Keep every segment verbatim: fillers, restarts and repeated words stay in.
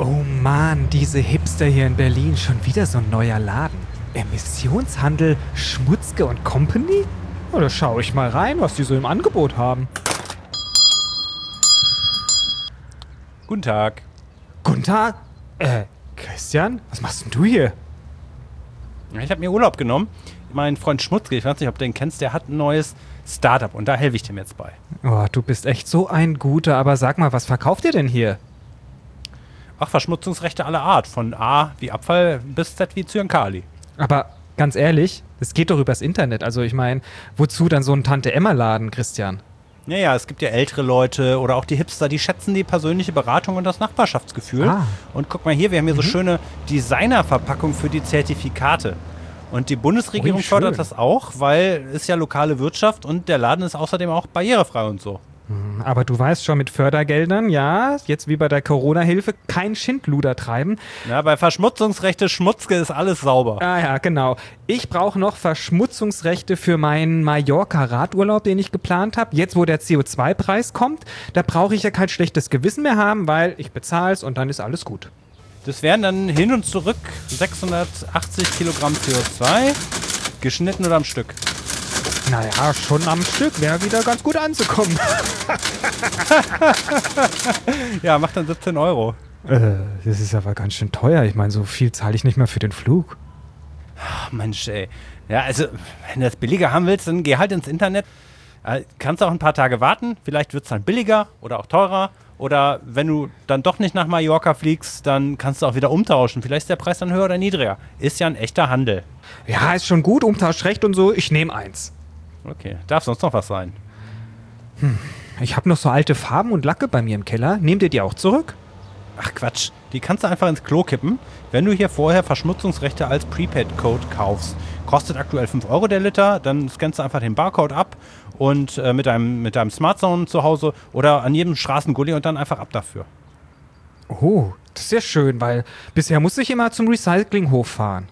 Oh Mann, diese Hipster hier in Berlin, schon wieder so ein neuer Laden. Emissionshandel, Schmutzke und Company? Na, da schaue ich mal rein, was die so im Angebot haben. Guten Tag. Guten Tag. Äh, Christian, was machst denn du hier? Ja, ich habe mir Urlaub genommen. Mein Freund Schmutzke, ich weiß nicht, ob du den kennst, der hat ein neues Startup und da helfe ich dem jetzt bei. Oh, du bist echt so ein Guter, aber sag mal, was verkauft ihr denn hier? Ach, Verschmutzungsrechte aller Art. Von A wie Abfall bis Z wie Zyankali. Aber ganz ehrlich, das geht doch übers Internet. Also ich meine, wozu dann so ein Tante-Emma-Laden, Christian? Naja, es gibt ja ältere Leute oder auch die Hipster, die schätzen die persönliche Beratung und das Nachbarschaftsgefühl. Ah. Und guck mal hier, wir haben hier Mhm. so schöne Designer-Verpackungen für die Zertifikate. Und die Bundesregierung Ui, fördert schön. das auch, weil es ja lokale Wirtschaft und der Laden ist außerdem auch barrierefrei und so. Aber du weißt schon, mit Fördergeldern, ja, jetzt wie bei der Corona-Hilfe, kein Schindluder treiben. Ja, bei Verschmutzungsrechte Schmutzke ist alles sauber. Ah ja, genau. Ich brauche noch Verschmutzungsrechte für meinen Mallorca-Radurlaub, den ich geplant habe. Jetzt, wo der C O zwei Preis kommt, da brauche ich ja kein schlechtes Gewissen mehr haben, weil ich bezahle es und dann ist alles gut. Das wären dann hin und zurück sechshundertachtzig Kilogramm C O zwei, geschnitten oder am Stück. Naja, schon am Stück wäre wieder ganz gut anzukommen. Ja, macht dann siebzehn Euro. äh, das ist aber ganz schön teuer. Ich meine, so viel zahle ich nicht mehr für den Flug. Ach Mensch, ey. Ja, also, wenn du das billiger haben willst, dann geh halt ins Internet. Äh, kannst auch ein paar Tage warten. Vielleicht wird es dann billiger oder auch teurer. Oder wenn du dann doch nicht nach Mallorca fliegst, dann kannst du auch wieder umtauschen. Vielleicht ist der Preis dann höher oder niedriger. Ist ja ein echter Handel. Ja, ist schon gut, Umtauschrecht und so. Ich nehme eins. Okay, darf sonst noch was sein? Ich habe noch so alte Farben und Lacke bei mir im Keller. Nehmt ihr die auch zurück? Ach Quatsch, die kannst du einfach ins Klo kippen, wenn du hier vorher Verschmutzungsrechte als Prepaid-Code kaufst. Kostet aktuell fünf Euro der Liter, dann scannst du einfach den Barcode ab und äh, mit deinem, mit deinem Smartphone zu Hause oder an jedem Straßengully und dann einfach ab dafür. Oh, das ist ja schön, weil bisher musste ich immer zum Recyclinghof fahren.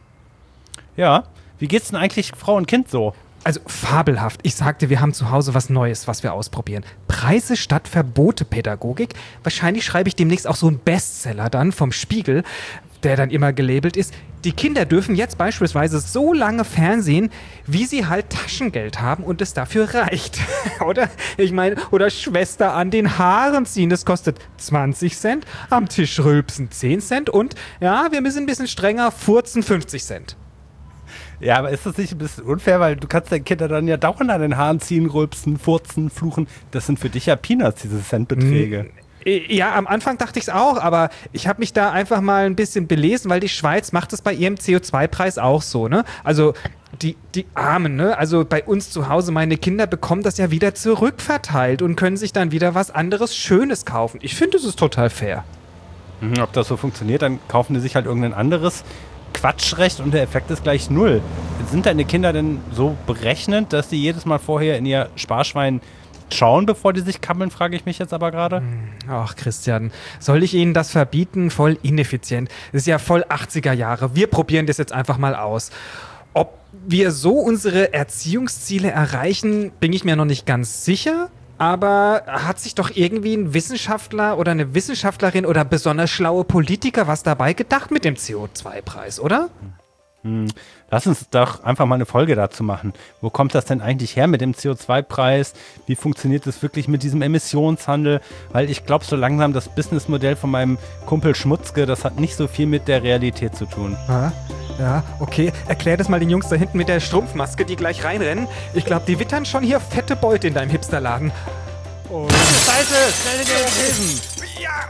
Ja, wie geht's denn eigentlich Frau und Kind so? Also fabelhaft. Ich sagte, wir haben zu Hause was Neues, was wir ausprobieren. Preise statt Verbote-Pädagogik. Wahrscheinlich schreibe ich demnächst auch so einen Bestseller dann vom Spiegel, der dann immer gelabelt ist. Die Kinder dürfen jetzt beispielsweise so lange fernsehen, wie sie halt Taschengeld haben und es dafür reicht. Oder? Ich meine, oder Schwester an den Haaren ziehen, das kostet zwanzig Cent, am Tisch rülpsen zehn Cent und, ja, wir müssen ein bisschen strenger, furzen fünfzig Cent. Ja, aber ist das nicht ein bisschen unfair, weil du kannst deine Kinder dann ja dauernd an den Haaren ziehen, rülpsen, furzen, fluchen. Das sind für dich ja Peanuts, diese Centbeträge. Ja, am Anfang dachte ich es auch, aber ich habe mich da einfach mal ein bisschen belesen, weil die Schweiz macht es bei ihrem C O zwei Preis auch so, ne? Also die, die Armen, ne? Also bei uns zu Hause, meine Kinder bekommen das ja wieder zurückverteilt und können sich dann wieder was anderes Schönes kaufen. Ich finde, es ist total fair. Mhm, ob das so funktioniert, dann kaufen die sich halt irgendein anderes Quatschrecht und der Effekt ist gleich null. Sind deine Kinder denn so berechnend, dass die jedes Mal vorher in ihr Sparschwein schauen, bevor die sich kabbeln, frage ich mich jetzt aber gerade. Ach, Christian, soll ich Ihnen das verbieten? Voll ineffizient. Das ist ja voll achtziger Jahre. Wir probieren das jetzt einfach mal aus. Ob wir so unsere Erziehungsziele erreichen, bin ich mir noch nicht ganz sicher. Aber hat sich doch irgendwie ein Wissenschaftler oder eine Wissenschaftlerin oder besonders schlaue Politiker was dabei gedacht mit dem C O zwei Preis, oder? Hm. Lass uns doch einfach mal eine Folge dazu machen. Wo kommt das denn eigentlich her mit dem C O zwei Preis? Wie funktioniert das wirklich mit diesem Emissionshandel? Weil ich glaube so langsam, das Businessmodell von meinem Kumpel Schmutzke, das hat nicht so viel mit der Realität zu tun. Ja, ja, okay. Erklär das mal den Jungs da hinten mit der Strumpfmaske, die gleich reinrennen. Ich glaube, die wittern schon hier fette Beute in deinem Hipsterladen. Und Scheiße, schnell in den Hilfen! ja!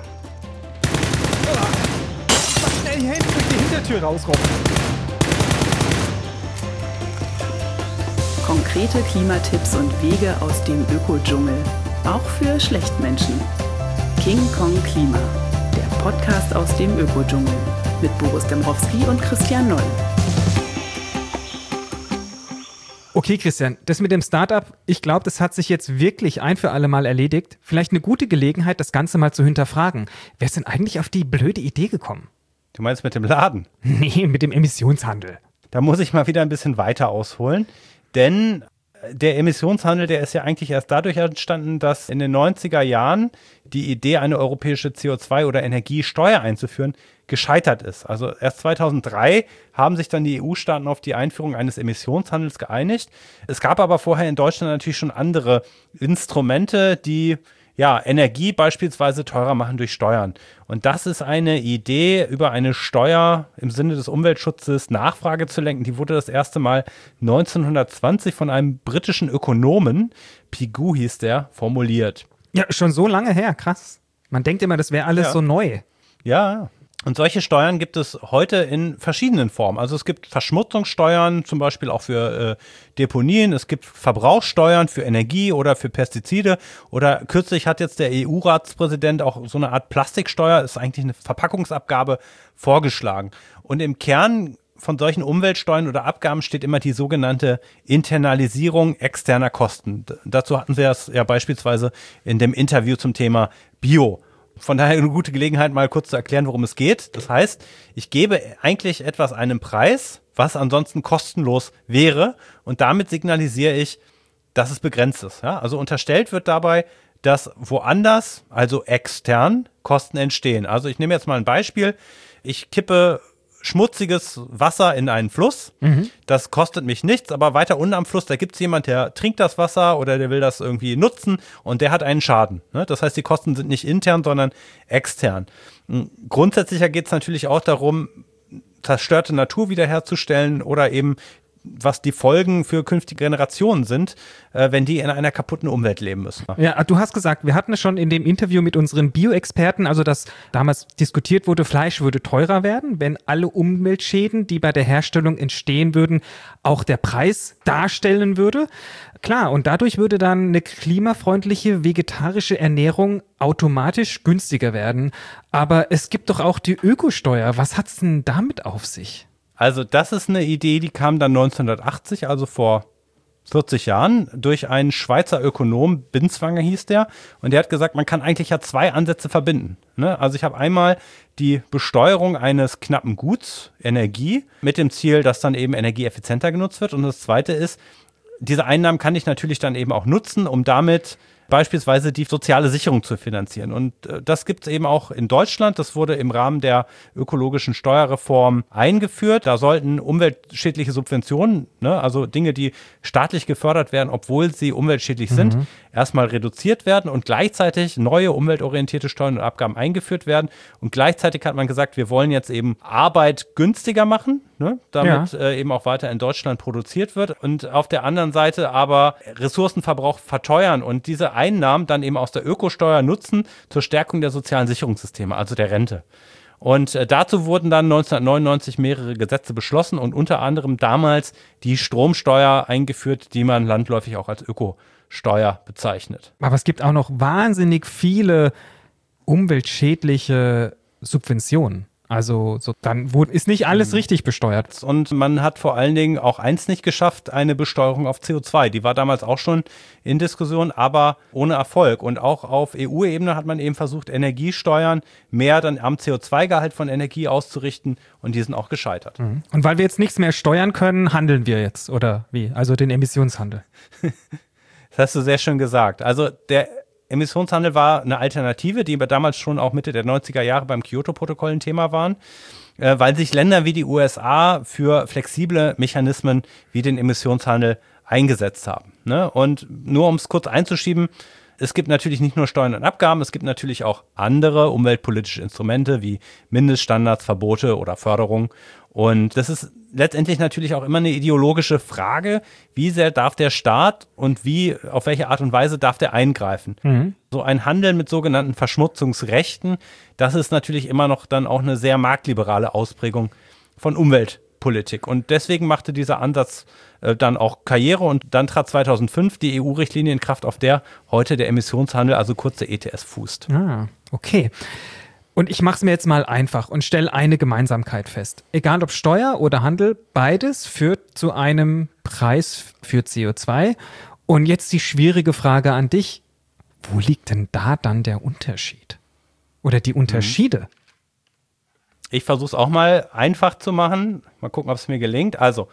Mach schnell hier hinten durch die Hintertür rausrobben. Konkrete Klimatipps und Wege aus dem Ökodschungel. Auch für Schlechtmenschen. King Kong Klima. Der Podcast aus dem Ökodschungel. Mit Boris Dembrowski und Christian Noll. Okay, Christian, das mit dem Startup, ich glaube, das hat sich jetzt wirklich ein für alle Mal erledigt. Vielleicht eine gute Gelegenheit, das Ganze mal zu hinterfragen. Wer ist denn eigentlich auf die blöde Idee gekommen? Du meinst mit dem Laden? Nee, mit dem Emissionshandel. Da muss ich mal wieder ein bisschen weiter ausholen. Denn Der Emissionshandel, der ist ja eigentlich erst dadurch entstanden, dass in den neunziger Jahren die Idee, eine europäische C O zwei- oder Energiesteuer einzuführen, gescheitert ist. Also erst zweitausenddrei haben sich dann die E U-Staaten auf die Einführung eines Emissionshandels geeinigt. Es gab aber vorher in Deutschland natürlich schon andere Instrumente, die ja, Energie beispielsweise teurer machen durch Steuern. Und das ist eine Idee, über eine Steuer im Sinne des Umweltschutzes Nachfrage zu lenken. Die wurde das erste Mal neunzehnhundertzwanzig von einem britischen Ökonomen, Pigou hieß der, formuliert. Ja, schon so lange her, krass. Man denkt immer, das wäre alles Ja. so neu. Ja, und solche Steuern gibt es heute in verschiedenen Formen. Also es gibt Verschmutzungssteuern, zum Beispiel auch für äh, Deponien. Es gibt Verbrauchssteuern für Energie oder für Pestizide. Oder kürzlich hat jetzt der E U-Ratspräsident auch so eine Art Plastiksteuer, ist eigentlich eine Verpackungsabgabe, vorgeschlagen. Und im Kern von solchen Umweltsteuern oder Abgaben steht immer die sogenannte Internalisierung externer Kosten. D- dazu hatten wir es ja beispielsweise in dem Interview zum Thema Bio. Von daher eine gute Gelegenheit, mal kurz zu erklären, worum es geht. Das heißt, ich gebe eigentlich etwas einen Preis, was ansonsten kostenlos wäre, und damit signalisiere ich, dass es begrenzt ist. Ja? Also unterstellt wird dabei, dass woanders, also extern, Kosten entstehen. Also ich nehme jetzt mal ein Beispiel. Ich kippe schmutziges Wasser in einen Fluss. Mhm. Das kostet mich nichts, aber weiter unten am Fluss, da gibt es jemand, der trinkt das Wasser oder der will das irgendwie nutzen und der hat einen Schaden. Ne? Das heißt, die Kosten sind nicht intern, sondern extern. Grundsätzlicher geht es natürlich auch darum, zerstörte Natur wiederherzustellen oder eben was die Folgen für künftige Generationen sind, äh, wenn die in einer kaputten Umwelt leben müssen. Ja, du hast gesagt, wir hatten es schon in dem Interview mit unseren Bio-Experten, also dass damals diskutiert wurde, Fleisch würde teurer werden, wenn alle Umweltschäden, die bei der Herstellung entstehen würden, auch der Preis darstellen würde. Klar, und dadurch würde dann eine klimafreundliche vegetarische Ernährung automatisch günstiger werden. Aber es gibt doch auch die Ökosteuer. Was hat's denn damit auf sich? Also das ist eine Idee, die kam dann neunzehnhundertachtzig, also vor vierzig Jahren, durch einen Schweizer Ökonom, Binswanger hieß der, und der hat gesagt, man kann eigentlich ja zwei Ansätze verbinden. Ne? Also ich habe einmal die Besteuerung eines knappen Guts, Energie, mit dem Ziel, dass dann eben Energie effizienter genutzt wird, und das zweite ist, diese Einnahmen kann ich natürlich dann eben auch nutzen, um damit beispielsweise die soziale Sicherung zu finanzieren. Und äh, das gibt es eben auch in Deutschland. Das wurde im Rahmen der ökologischen Steuerreform eingeführt. Da sollten umweltschädliche Subventionen, ne, also Dinge, die staatlich gefördert werden, obwohl sie umweltschädlich mhm. sind, erstmal reduziert werden und gleichzeitig neue umweltorientierte Steuern und Abgaben eingeführt werden. Und gleichzeitig hat man gesagt, wir wollen jetzt eben Arbeit günstiger machen, ne, damit ja. äh, eben auch weiter in Deutschland produziert wird. Und auf der anderen Seite aber Ressourcenverbrauch verteuern und diese Einnahmen dann eben aus der Ökosteuer nutzen zur Stärkung der sozialen Sicherungssysteme, also der Rente. Und äh, dazu wurden dann neunzehnhundertneunundneunzig mehrere Gesetze beschlossen und unter anderem damals die Stromsteuer eingeführt, die man landläufig auch als Ökosteuer bezeichnet. Aber es gibt auch noch wahnsinnig viele umweltschädliche Subventionen. Also so, dann wurde, ist nicht alles richtig besteuert. Und man hat vor allen Dingen auch eins nicht geschafft, eine Besteuerung auf C O zwei. Die war damals auch schon in Diskussion, aber ohne Erfolg. Und auch auf E U-Ebene hat man eben versucht, Energiesteuern mehr dann am C O zwei Gehalt von Energie auszurichten, und die sind auch gescheitert. Mhm. Und weil wir jetzt nichts mehr steuern können, handeln wir jetzt, oder wie? Also den Emissionshandel. Das hast du sehr schön gesagt. Also der Emissionshandel war eine Alternative, die damals schon auch Mitte der neunziger Jahre beim Kyoto-Protokoll ein Thema waren, äh, weil sich Länder wie die U S A für flexible Mechanismen wie den Emissionshandel eingesetzt haben. Ne? Und nur um es kurz einzuschieben, es gibt natürlich nicht nur Steuern und Abgaben, es gibt natürlich auch andere umweltpolitische Instrumente wie Mindeststandards, Verbote oder Förderung. Und das ist letztendlich natürlich auch immer eine ideologische Frage, wie sehr darf der Staat und wie, auf welche Art und Weise darf der eingreifen. Mhm. So ein Handeln mit sogenannten Verschmutzungsrechten, das ist natürlich immer noch dann auch eine sehr marktliberale Ausprägung von Umweltpolitik. Und deswegen machte dieser Ansatz äh, dann auch Karriere, und dann trat zweitausendfünf die E U-Richtlinie in Kraft, auf der heute der Emissionshandel, also kurz der E T S, fußt. Ah, okay. Und ich mache es mir jetzt mal einfach und stelle eine Gemeinsamkeit fest. Egal ob Steuer oder Handel, beides führt zu einem Preis für C O zwei. Und jetzt die schwierige Frage an dich. Wo liegt denn da dann der Unterschied? Oder die Unterschiede? Ich versuche es auch mal einfach zu machen. Mal gucken, ob es mir gelingt. Also,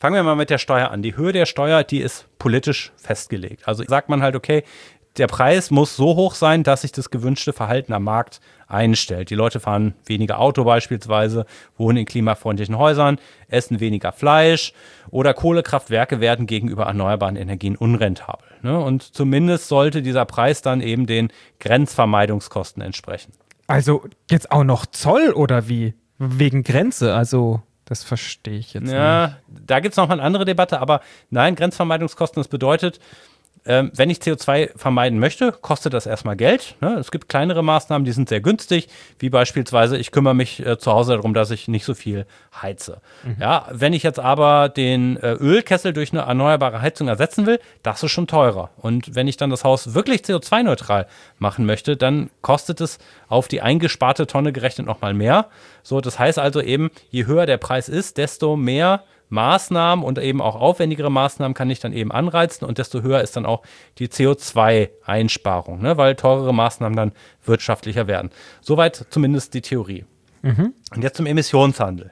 Fangen wir mal mit der Steuer an. Die Höhe der Steuer, die ist politisch festgelegt. Also sagt man halt, okay, der Preis muss so hoch sein, dass sich das gewünschte Verhalten am Markt einstellt. Die Leute fahren weniger Auto beispielsweise, wohnen in klimafreundlichen Häusern, essen weniger Fleisch oder Kohlekraftwerke werden gegenüber erneuerbaren Energien unrentabel. Ne? Und zumindest sollte dieser Preis dann eben den Grenzvermeidungskosten entsprechen. Also jetzt auch noch Zoll oder wie? Wegen Grenze, also das verstehe ich jetzt ja, nicht. Ja, da gibt es noch mal eine andere Debatte, aber nein, Grenzvermeidungskosten, das bedeutet, Ähm, wenn ich C O zwei vermeiden möchte, kostet das erstmal Geld. Ne? Es gibt kleinere Maßnahmen, die sind sehr günstig, wie beispielsweise, ich kümmere mich äh, zu Hause darum, dass ich nicht so viel heize. Mhm. Ja, wenn ich jetzt aber den äh, Ölkessel durch eine erneuerbare Heizung ersetzen will, das ist schon teurer. Und wenn ich dann das Haus wirklich C O zwei neutral machen möchte, dann kostet es auf die eingesparte Tonne gerechnet nochmal mehr. So, das heißt also eben, je höher der Preis ist, desto mehr Maßnahmen und eben auch aufwendigere Maßnahmen kann ich dann eben anreizen und desto höher ist dann auch die C O zwei Einsparung, ne, weil teurere Maßnahmen dann wirtschaftlicher werden. Soweit zumindest die Theorie. Mhm. Und jetzt zum Emissionshandel.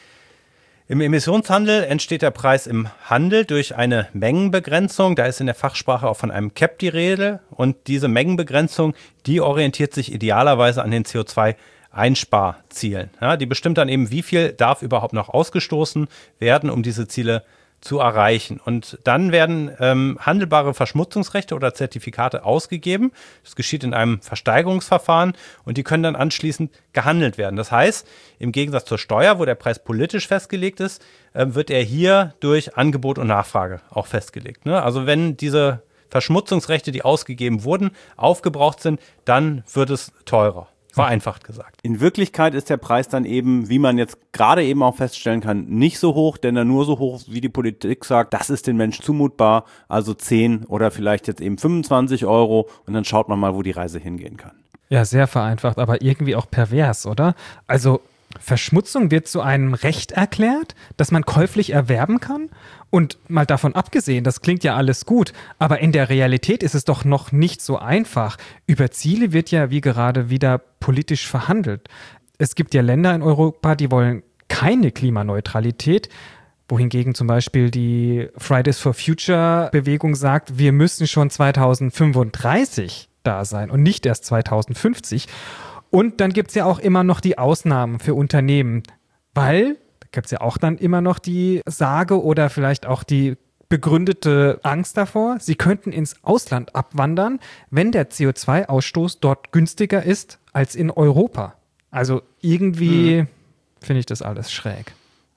Im Emissionshandel entsteht der Preis im Handel durch eine Mengenbegrenzung. Da ist in der Fachsprache auch von einem Cap die Rede. Und diese Mengenbegrenzung, die orientiert sich idealerweise an den C O zwei Einsparzielen. Ja, die bestimmt dann eben, wie viel darf überhaupt noch ausgestoßen werden, um diese Ziele zu erreichen. Und dann werden ähm, handelbare Verschmutzungsrechte oder Zertifikate ausgegeben. Das geschieht in einem Versteigerungsverfahren und die können dann anschließend gehandelt werden. Das heißt, im Gegensatz zur Steuer, wo der Preis politisch festgelegt ist, äh, wird er hier durch Angebot und Nachfrage auch festgelegt. Ne? Also wenn diese Verschmutzungsrechte, die ausgegeben wurden, aufgebraucht sind, dann wird es teurer. Vereinfacht gesagt. In Wirklichkeit ist der Preis dann eben, wie man jetzt gerade eben auch feststellen kann, nicht so hoch, denn er nur so hoch, wie die Politik sagt, das ist den Menschen zumutbar, also zehn oder vielleicht jetzt eben fünfundzwanzig Euro und dann schaut man mal, wo die Reise hingehen kann. Ja, sehr vereinfacht, aber irgendwie auch pervers, oder? Also Verschmutzung wird zu einem Recht erklärt, das man käuflich erwerben kann? Und mal davon abgesehen, das klingt ja alles gut, aber in der Realität ist es doch noch nicht so einfach. Über Ziele wird ja wie gerade wieder politisch verhandelt. Es gibt ja Länder in Europa, die wollen keine Klimaneutralität, wohingegen zum Beispiel die Fridays for Future Bewegung sagt, wir müssen schon zweitausendfünfunddreißig da sein und nicht erst zweitausendfünfzig. Und dann gibt es ja auch immer noch die Ausnahmen für Unternehmen, weil gibt es ja auch dann immer noch die Sage oder vielleicht auch die begründete Angst davor, sie könnten ins Ausland abwandern, wenn der C O zwei Ausstoß dort günstiger ist als in Europa. Also irgendwie hm. finde ich das alles schräg.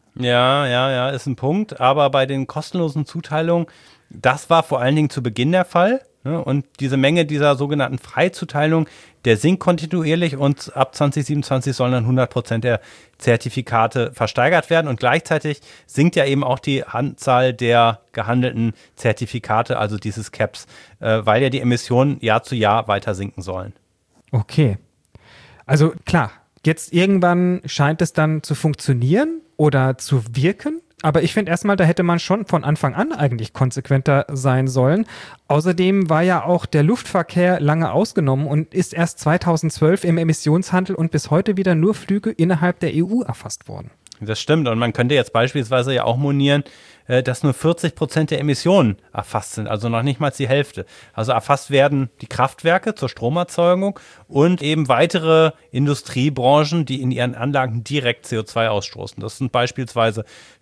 Ja, ja, ja, ist ein Punkt. Aber bei den kostenlosen Zuteilungen, das war vor allen Dingen zu Beginn der Fall. Ne? Und diese Menge dieser sogenannten Freizuteilung, der sinkt kontinuierlich und ab zwanzig siebenundzwanzig sollen dann hundert Prozent der Zertifikate versteigert werden. Und gleichzeitig sinkt ja eben auch die Anzahl der gehandelten Zertifikate, also dieses Caps, äh, weil ja die Emissionen Jahr zu Jahr weiter sinken sollen. Okay. Also klar, jetzt irgendwann scheint es dann zu funktionieren oder zu wirken. Aber ich finde erstmal, da hätte man schon von Anfang an eigentlich konsequenter sein sollen. Außerdem war ja auch der Luftverkehr lange ausgenommen und ist erst zweitausendzwölf im Emissionshandel und bis heute wieder nur Flüge innerhalb der E U erfasst worden. Das stimmt. Und man könnte jetzt beispielsweise ja auch monieren, dass nur vierzig Prozent der Emissionen erfasst sind, also noch nicht mal die Hälfte. Also erfasst werden die Kraftwerke zur Stromerzeugung und eben weitere Industriebranchen, die in ihren Anlagen direkt C O zwei ausstoßen. Das sind beispielsweise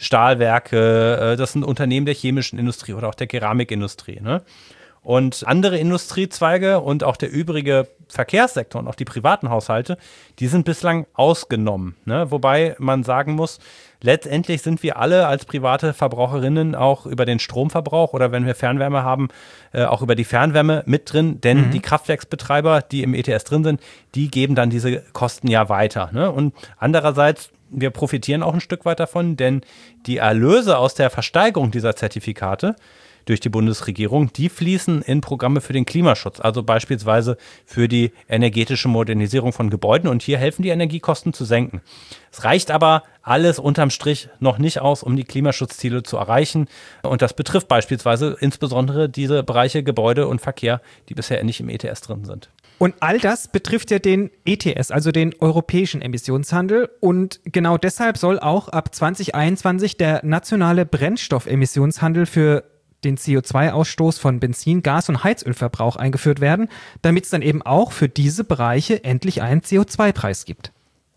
Stahlwerke, das sind Unternehmen der chemischen Industrie oder auch der Keramikindustrie, ne? Und andere Industriezweige und auch der übrige Verkehrssektor und auch die privaten Haushalte, die sind bislang ausgenommen, ne? Wobei man sagen muss, letztendlich sind wir alle als private Verbraucherinnen auch über den Stromverbrauch oder wenn wir Fernwärme haben, äh, auch über die Fernwärme mit drin, denn mhm. die Kraftwerksbetreiber, die im E T S drin sind, die geben dann diese Kosten ja weiter, ne? Und andererseits, wir profitieren auch ein Stück weit davon, denn die Erlöse aus der Versteigerung dieser Zertifikate durch die Bundesregierung, die fließen in Programme für den Klimaschutz, also beispielsweise für die energetische Modernisierung von Gebäuden und hier helfen die Energiekosten zu senken. Es reicht aber alles unterm Strich noch nicht aus, um die Klimaschutzziele zu erreichen und das betrifft beispielsweise insbesondere diese Bereiche Gebäude und Verkehr, die bisher nicht im E T S drin sind. Und all das betrifft ja den E T S, also den europäischen Emissionshandel. Und genau deshalb soll auch ab zwanzig einundzwanzig der nationale Brennstoffemissionshandel für den C O zwei Ausstoß von Benzin, Gas und Heizölverbrauch eingeführt werden, damit es dann eben auch für diese Bereiche endlich einen C O zwei Preis gibt.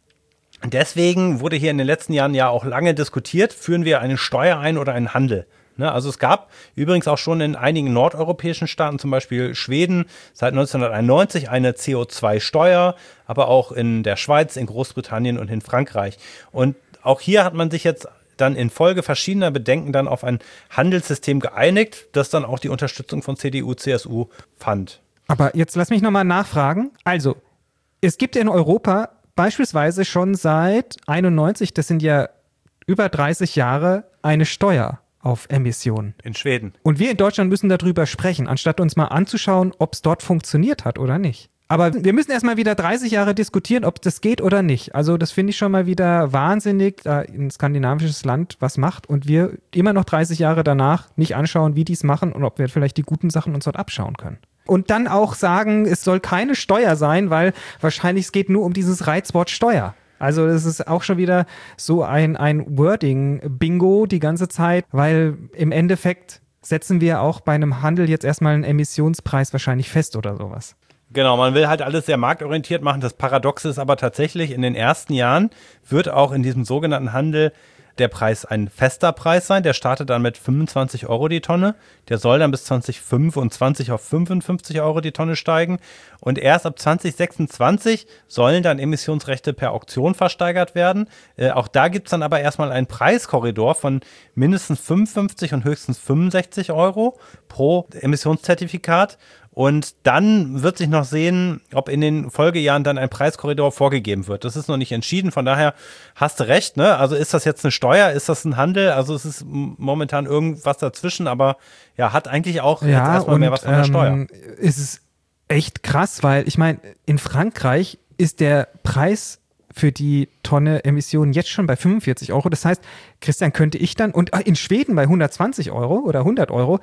Deswegen wurde hier in den letzten Jahren ja auch lange diskutiert, führen wir eine Steuer ein oder einen Handel. Ne, also es gab übrigens auch schon in einigen nordeuropäischen Staaten, zum Beispiel Schweden, seit neunzehnhunderteinundneunzig eine C O zwei Steuer, aber auch in der Schweiz, in Großbritannien und in Frankreich. Und auch hier hat man sich jetzt dann infolge verschiedener Bedenken dann auf ein Handelssystem geeinigt, das dann auch die Unterstützung von C D U, C S U fand. Aber jetzt lass mich nochmal nachfragen. Also, es gibt in Europa beispielsweise schon seit einundneunzig, das sind ja über dreißig Jahre, eine Steuer auf Emissionen. In Schweden. Und wir in Deutschland müssen darüber sprechen, anstatt uns mal anzuschauen, ob es dort funktioniert hat oder nicht. Aber wir müssen erstmal wieder dreißig Jahre diskutieren, ob das geht oder nicht. Also das finde ich schon mal wieder wahnsinnig, da ein skandinavisches Land was macht und wir immer noch dreißig Jahre danach nicht anschauen, wie die es machen und ob wir vielleicht die guten Sachen uns dort abschauen können. Und dann auch sagen, es soll keine Steuer sein, weil wahrscheinlich es geht nur um dieses Reizwort Steuer. Also das ist auch schon wieder so ein, ein Wording-Bingo die ganze Zeit, weil im Endeffekt setzen wir auch bei einem Handel jetzt erstmal einen Emissionspreis wahrscheinlich fest oder sowas. Genau, man will halt alles sehr marktorientiert machen. Das Paradoxe ist aber tatsächlich, in den ersten Jahren wird auch in diesem sogenannten Handel der Preis ein fester Preis sein. Der startet dann mit fünfundzwanzig Euro die Tonne. Der soll dann bis zwanzig fünfundzwanzig auf fünfundfünfzig Euro die Tonne steigen. Und erst ab zwanzig sechsundzwanzig sollen dann Emissionsrechte per Auktion versteigert werden. Äh, auch da gibt es dann aber erstmal einen Preiskorridor von mindestens fünfundfünfzig und höchstens fünfundsechzig Euro pro Emissionszertifikat. Und dann wird sich noch sehen, ob in den Folgejahren dann ein Preiskorridor vorgegeben wird. Das ist noch nicht entschieden, von daher hast du recht, ne? Also ist das jetzt eine Steuer, ist das ein Handel? Also es ist momentan irgendwas dazwischen, aber ja, hat eigentlich auch ja, jetzt erstmal und, mehr was von der Steuer. Ähm, es ist echt krass, weil ich meine, in Frankreich ist der Preis für die Tonne Emissionen jetzt schon bei fünfundvierzig Euro. Das heißt, Christian, könnte ich dann, und in Schweden bei hundertzwanzig Euro oder hundert Euro,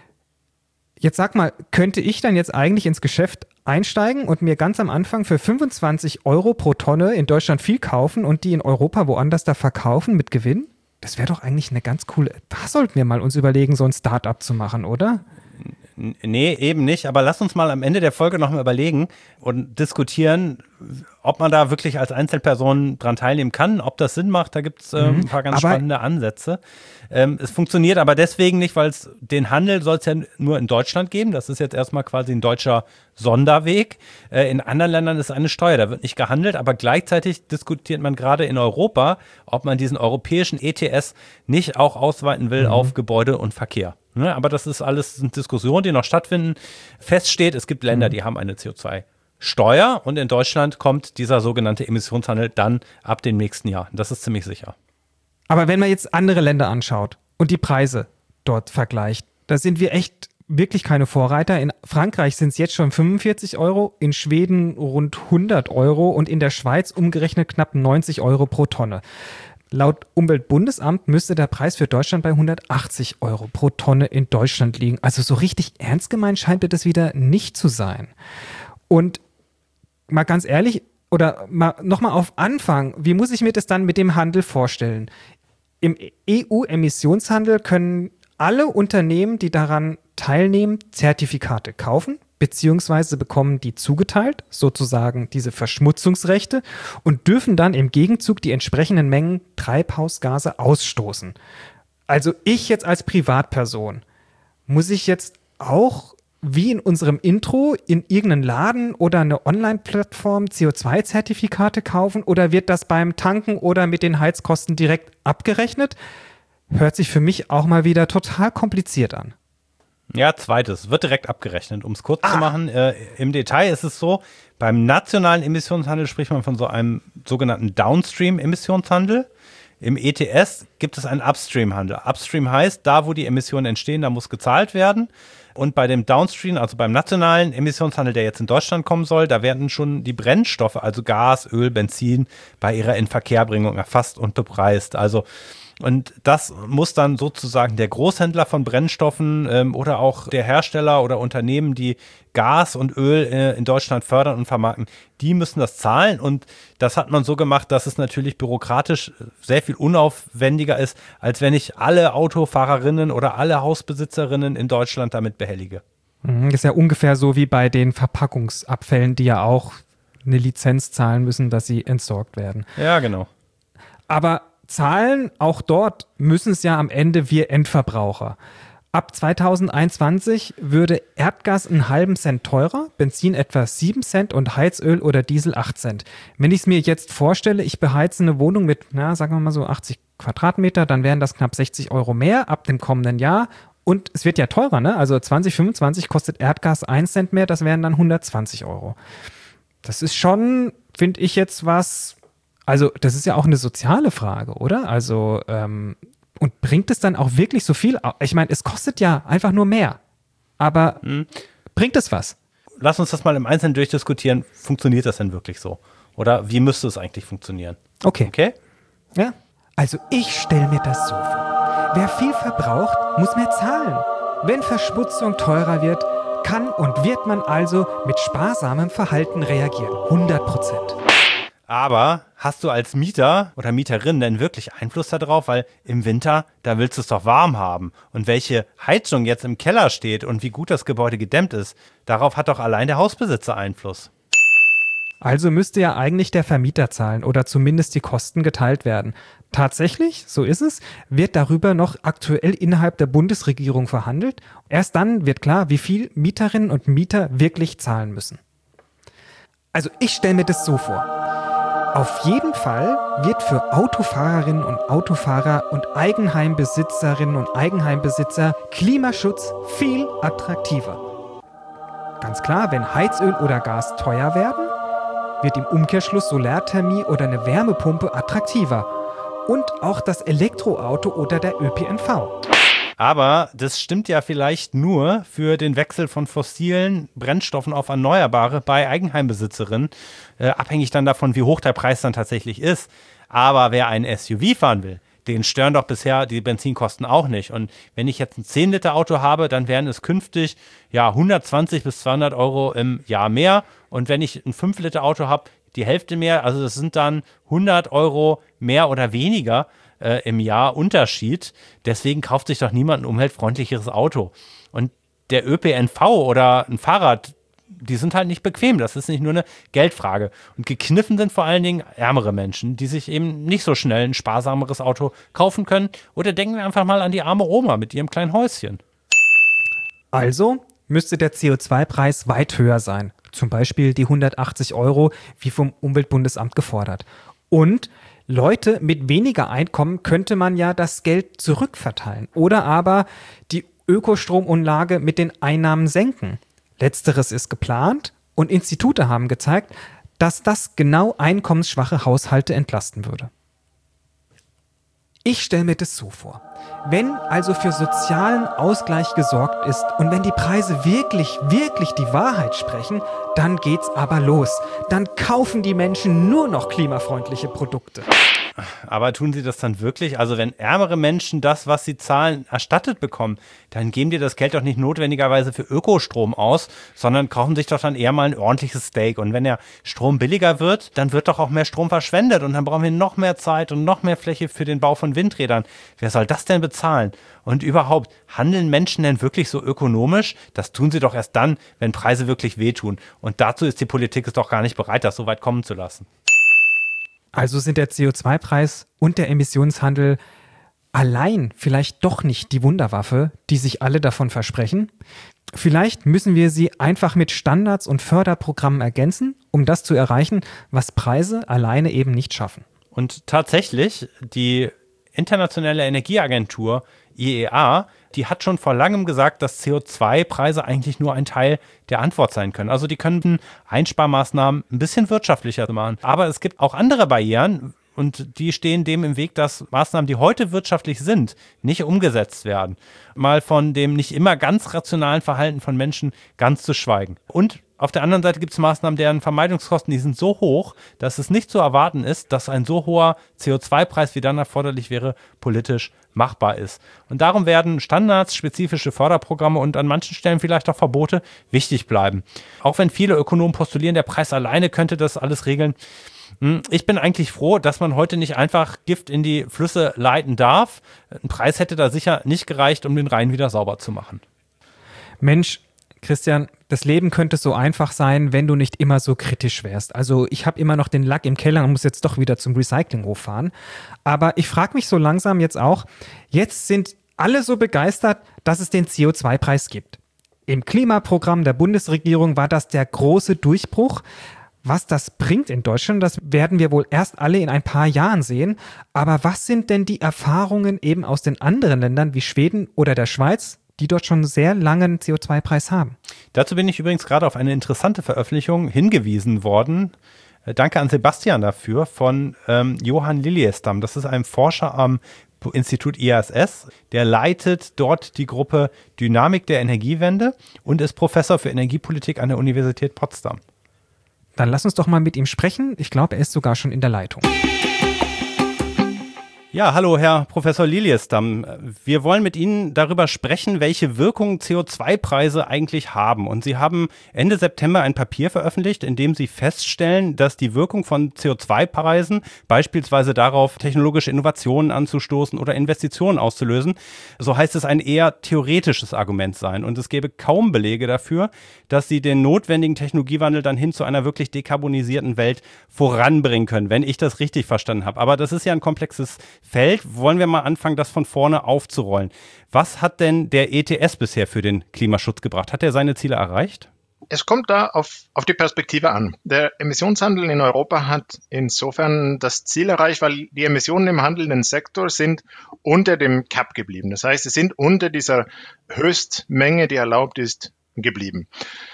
jetzt sag mal, könnte ich dann jetzt eigentlich ins Geschäft einsteigen und mir ganz am Anfang für fünfundzwanzig Euro pro Tonne in Deutschland viel kaufen und die in Europa woanders da verkaufen mit Gewinn? Das wäre doch eigentlich eine ganz coole, da sollten wir mal uns überlegen, so ein Start-up zu machen, oder? Nee, eben nicht. Aber lass uns mal am Ende der Folge nochmal überlegen und diskutieren, ob man da wirklich als Einzelperson dran teilnehmen kann, ob das Sinn macht. Da gibt es ähm, ein paar ganz aber spannende Ansätze. Ähm, es funktioniert aber deswegen nicht, weil es den Handel soll es ja nur in Deutschland geben. Das ist jetzt erstmal quasi ein deutscher Sonderweg. Äh, in anderen Ländern ist eine Steuer, da wird nicht gehandelt, aber gleichzeitig diskutiert man gerade in Europa, ob man diesen europäischen E T S nicht auch ausweiten will Mhm. auf Gebäude und Verkehr. Ne, aber das ist alles eine Diskussion, die noch stattfinden. Fest steht, es gibt Länder, die haben eine C O zwei Steuer und in Deutschland kommt dieser sogenannte Emissionshandel dann ab dem nächsten Jahr. Das ist ziemlich sicher. Aber wenn man jetzt andere Länder anschaut und die Preise dort vergleicht, da sind wir echt wirklich keine Vorreiter. In Frankreich sind es jetzt schon fünfundvierzig Euro, in Schweden rund hundert Euro und in der Schweiz umgerechnet knapp neunzig Euro pro Tonne. Laut Umweltbundesamt müsste der Preis für Deutschland bei hundertachtzig Euro pro Tonne in Deutschland liegen. Also so richtig ernst gemeint scheint mir das wieder nicht zu sein. Und mal ganz ehrlich, oder mal nochmal auf Anfang, wie muss ich mir das dann mit dem Handel vorstellen? Im E U-Emissionshandel können alle Unternehmen, die daran teilnehmen, Zertifikate kaufen, beziehungsweise bekommen die zugeteilt, sozusagen diese Verschmutzungsrechte, und dürfen dann im Gegenzug die entsprechenden Mengen Treibhausgase ausstoßen. Also ich jetzt als Privatperson, muss ich jetzt auch wie in unserem Intro in irgendeinen Laden oder eine Online-Plattform C O zwei Zertifikate kaufen oder wird das beim Tanken oder mit den Heizkosten direkt abgerechnet? Hört sich für mich auch mal wieder total kompliziert an. Ja, zweites, wird direkt abgerechnet. Um es kurz ah. zu machen, äh, im Detail ist es so, beim nationalen Emissionshandel spricht man von so einem sogenannten Downstream-Emissionshandel. Im E T S gibt es einen Upstream-Handel. Upstream heißt, da wo die Emissionen entstehen, da muss gezahlt werden. Und bei dem Downstream, also beim nationalen Emissionshandel, der jetzt in Deutschland kommen soll, da werden schon die Brennstoffe, also Gas, Öl, Benzin, bei ihrer Inverkehrbringung erfasst und bepreist. Also Und das muss dann sozusagen der Großhändler von Brennstoffen ähm, oder auch der Hersteller oder Unternehmen, die Gas und Öl äh, in Deutschland fördern und vermarkten, die müssen das zahlen. Und das hat man so gemacht, dass es natürlich bürokratisch sehr viel unaufwendiger ist, als wenn ich alle Autofahrerinnen oder alle Hausbesitzerinnen in Deutschland damit behellige. Das ist ja ungefähr so wie bei den Verpackungsabfällen, die ja auch eine Lizenz zahlen müssen, dass sie entsorgt werden. Ja, genau. Aber zahlen, auch dort müssen es ja am Ende wir Endverbraucher. Ab zweitausendeinundzwanzig würde Erdgas einen halben Cent teurer, Benzin etwa sieben Cent und Heizöl oder Diesel acht Cent. Wenn ich es mir jetzt vorstelle, ich beheize eine Wohnung mit, na, sagen wir mal so achtzig Quadratmeter, dann wären das knapp sechzig Euro mehr ab dem kommenden Jahr. Und es wird ja teurer, ne? Also zwanzig fünfundzwanzig kostet Erdgas ein Cent mehr, das wären dann hundertzwanzig Euro. Das ist schon, finde ich jetzt was, also das ist ja auch eine soziale Frage, oder? Also, ähm, und bringt es dann auch wirklich so viel? Ich meine, es kostet ja einfach nur mehr. Aber hm. bringt es was? Lass uns das mal im Einzelnen durchdiskutieren. Funktioniert das denn wirklich so? Oder wie müsste es eigentlich funktionieren? Okay. Okay? Ja. Also ich stelle mir das so vor. Wer viel verbraucht, muss mehr zahlen. Wenn Verschmutzung teurer wird, kann und wird man also mit sparsamem Verhalten reagieren. hundert Prozent. Aber hast du als Mieter oder Mieterin denn wirklich Einfluss darauf? Weil im Winter, da willst du es doch warm haben. Und welche Heizung jetzt im Keller steht und wie gut das Gebäude gedämmt ist, darauf hat doch allein der Hausbesitzer Einfluss. Also müsste ja eigentlich der Vermieter zahlen oder zumindest die Kosten geteilt werden. Tatsächlich, so ist es, wird darüber noch aktuell innerhalb der Bundesregierung verhandelt. Erst dann wird klar, wie viel Mieterinnen und Mieter wirklich zahlen müssen. Also ich stelle mir das so vor. Auf jeden Fall wird für Autofahrerinnen und Autofahrer und Eigenheimbesitzerinnen und Eigenheimbesitzer Klimaschutz viel attraktiver. Ganz klar, wenn Heizöl oder Gas teuer werden, wird im Umkehrschluss Solarthermie oder eine Wärmepumpe attraktiver. Und auch das Elektroauto oder der Ö P N V. Aber das stimmt ja vielleicht nur für den Wechsel von fossilen Brennstoffen auf erneuerbare bei Eigenheimbesitzerinnen, äh, abhängig dann davon, wie hoch der Preis dann tatsächlich ist. Aber wer einen S U V fahren will, den stören doch bisher die Benzinkosten auch nicht. Und wenn ich jetzt ein zehn Liter Auto habe, dann wären es künftig ja hundertzwanzig bis zweihundert Euro im Jahr mehr. Und wenn ich ein fünf Liter Auto habe, die Hälfte mehr, also das sind dann hundert Euro mehr oder weniger äh, im Jahr Unterschied. Deswegen kauft sich doch niemand ein umweltfreundlicheres Auto. Und der Ö P N V oder ein Fahrrad, die sind halt nicht bequem. Das ist nicht nur eine Geldfrage. Und gekniffen sind vor allen Dingen ärmere Menschen, die sich eben nicht so schnell ein sparsameres Auto kaufen können. Oder denken wir einfach mal an die arme Oma mit ihrem kleinen Häuschen. Also müsste der C O zwei Preis weit höher sein. Zum Beispiel die hundertachtzig Euro, wie vom Umweltbundesamt gefordert. Und Leute mit weniger Einkommen könnte man ja das Geld zurückverteilen oder aber die Ökostromunlage mit den Einnahmen senken. Letzteres ist geplant und Institute haben gezeigt, dass das genau einkommensschwache Haushalte entlasten würde. Ich stelle mir das so vor. Wenn also für sozialen Ausgleich gesorgt ist und wenn die Preise wirklich, wirklich die Wahrheit sprechen, dann geht's aber los. Dann kaufen die Menschen nur noch klimafreundliche Produkte. Aber tun sie das dann wirklich? Also wenn ärmere Menschen das, was sie zahlen, erstattet bekommen, dann geben die das Geld doch nicht notwendigerweise für Ökostrom aus, sondern kaufen sich doch dann eher mal ein ordentliches Steak. Und wenn der Strom billiger wird, dann wird doch auch mehr Strom verschwendet und dann brauchen wir noch mehr Zeit und noch mehr Fläche für den Bau von Windrädern. Wer soll das denn bezahlen? Und überhaupt, handeln Menschen denn wirklich so ökonomisch? Das tun sie doch erst dann, wenn Preise wirklich wehtun. Und dazu ist die Politik es doch gar nicht bereit, das so weit kommen zu lassen. Also sind der C O zwei Preis und der Emissionshandel allein vielleicht doch nicht die Wunderwaffe, die sich alle davon versprechen. Vielleicht müssen wir sie einfach mit Standards und Förderprogrammen ergänzen, um das zu erreichen, was Preise alleine eben nicht schaffen. Und tatsächlich, die Internationale Energieagentur I E A, die hat schon vor langem gesagt, dass C O zwei Preise eigentlich nur ein Teil der Antwort sein können. Also die können Einsparmaßnahmen ein bisschen wirtschaftlicher machen. Aber es gibt auch andere Barrieren und die stehen dem im Weg, dass Maßnahmen, die heute wirtschaftlich sind, nicht umgesetzt werden. Mal von dem nicht immer ganz rationalen Verhalten von Menschen ganz zu schweigen. Und Auf der anderen Seite gibt es Maßnahmen, deren Vermeidungskosten, die sind so hoch, dass es nicht zu erwarten ist, dass ein so hoher C O zwei Preis, wie dann erforderlich wäre, politisch machbar ist. Und darum werden Standards, spezifische Förderprogramme und an manchen Stellen vielleicht auch Verbote wichtig bleiben. Auch wenn viele Ökonomen postulieren, der Preis alleine könnte das alles regeln. Ich bin eigentlich froh, dass man heute nicht einfach Gift in die Flüsse leiten darf. Ein Preis hätte da sicher nicht gereicht, um den Rhein wieder sauber zu machen. Mensch, Christian, das Leben könnte so einfach sein, wenn du nicht immer so kritisch wärst. Also ich habe immer noch den Lack im Keller und muss jetzt doch wieder zum Recyclinghof fahren. Aber ich frage mich so langsam jetzt auch, jetzt sind alle so begeistert, dass es den C O zwei Preis gibt. Im Klimaprogramm der Bundesregierung war das der große Durchbruch. Was das bringt in Deutschland, das werden wir wohl erst alle in ein paar Jahren sehen. Aber was sind denn die Erfahrungen eben aus den anderen Ländern wie Schweden oder der Schweiz, die dort schon sehr langen C O zwei Preis haben? Dazu bin ich übrigens gerade auf eine interessante Veröffentlichung hingewiesen worden. Danke an Sebastian dafür, von ähm, Johann Liljestam. Das ist ein Forscher am Institut I A S S. Der leitet dort die Gruppe Dynamik der Energiewende und ist Professor für Energiepolitik an der Universität Potsdam. Dann lass uns doch mal mit ihm sprechen. Ich glaube, er ist sogar schon in der Leitung. Ja, hallo Herr Professor Liljestam. Wir wollen mit Ihnen darüber sprechen, welche Wirkung C O zwei Preise eigentlich haben. Und Sie haben Ende September ein Papier veröffentlicht, in dem Sie feststellen, dass die Wirkung von C O zwei Preisen, beispielsweise darauf, technologische Innovationen anzustoßen oder Investitionen auszulösen, so heißt es, ein eher theoretisches Argument sein. Und es gäbe kaum Belege dafür, dass sie den notwendigen Technologiewandel dann hin zu einer wirklich dekarbonisierten Welt voranbringen können, wenn ich das richtig verstanden habe. Aber das ist ja ein komplexes Feld. Wollen wir mal anfangen, das von vorne aufzurollen. Was hat denn der E T S bisher für den Klimaschutz gebracht? Hat er seine Ziele erreicht? Es kommt da auf, auf die Perspektive an. Der Emissionshandel in Europa hat insofern das Ziel erreicht, weil die Emissionen im handelnden Sektor sind unter dem Cap geblieben. Das heißt, sie sind unter dieser Höchstmenge, die erlaubt ist, geblieben.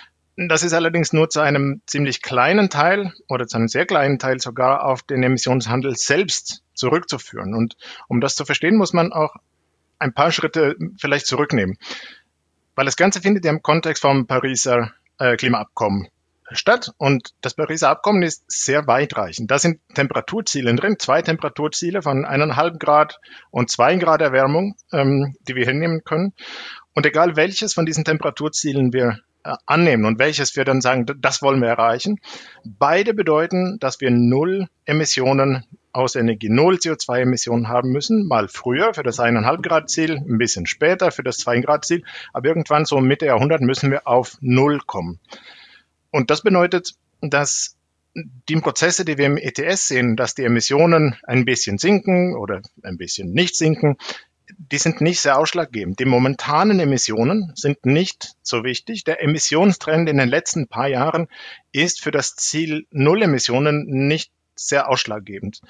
Das ist allerdings nur zu einem ziemlich kleinen Teil oder zu einem sehr kleinen Teil sogar auf den Emissionshandel selbst zurückzuführen. Und um das zu verstehen, muss man auch ein paar Schritte vielleicht zurücknehmen. Weil das Ganze findet ja im Kontext vom Pariser äh, Klimaabkommen statt. Und das Pariser Abkommen ist sehr weitreichend. Da sind Temperaturziele drin, zwei Temperaturziele von eineinhalb Grad und zwei Grad Erwärmung, ähm, die wir hinnehmen können. Und egal welches von diesen Temperaturzielen wir äh, annehmen und welches wir dann sagen, das wollen wir erreichen, beide bedeuten, dass wir null Emissionen aus Energie, null C O zwei Emissionen haben müssen, mal früher für das eineinhalb Grad Ziel, ein bisschen später für das zwei Grad Ziel, aber irgendwann so Mitte Jahrhundert müssen wir auf null kommen. Und das bedeutet, dass die Prozesse, die wir im E T S sehen, dass die Emissionen ein bisschen sinken oder ein bisschen nicht sinken, die sind nicht sehr ausschlaggebend. Die momentanen Emissionen sind nicht so wichtig. Der Emissionstrend in den letzten paar Jahren ist für das Ziel Null Emissionen nicht sehr ausschlaggebend.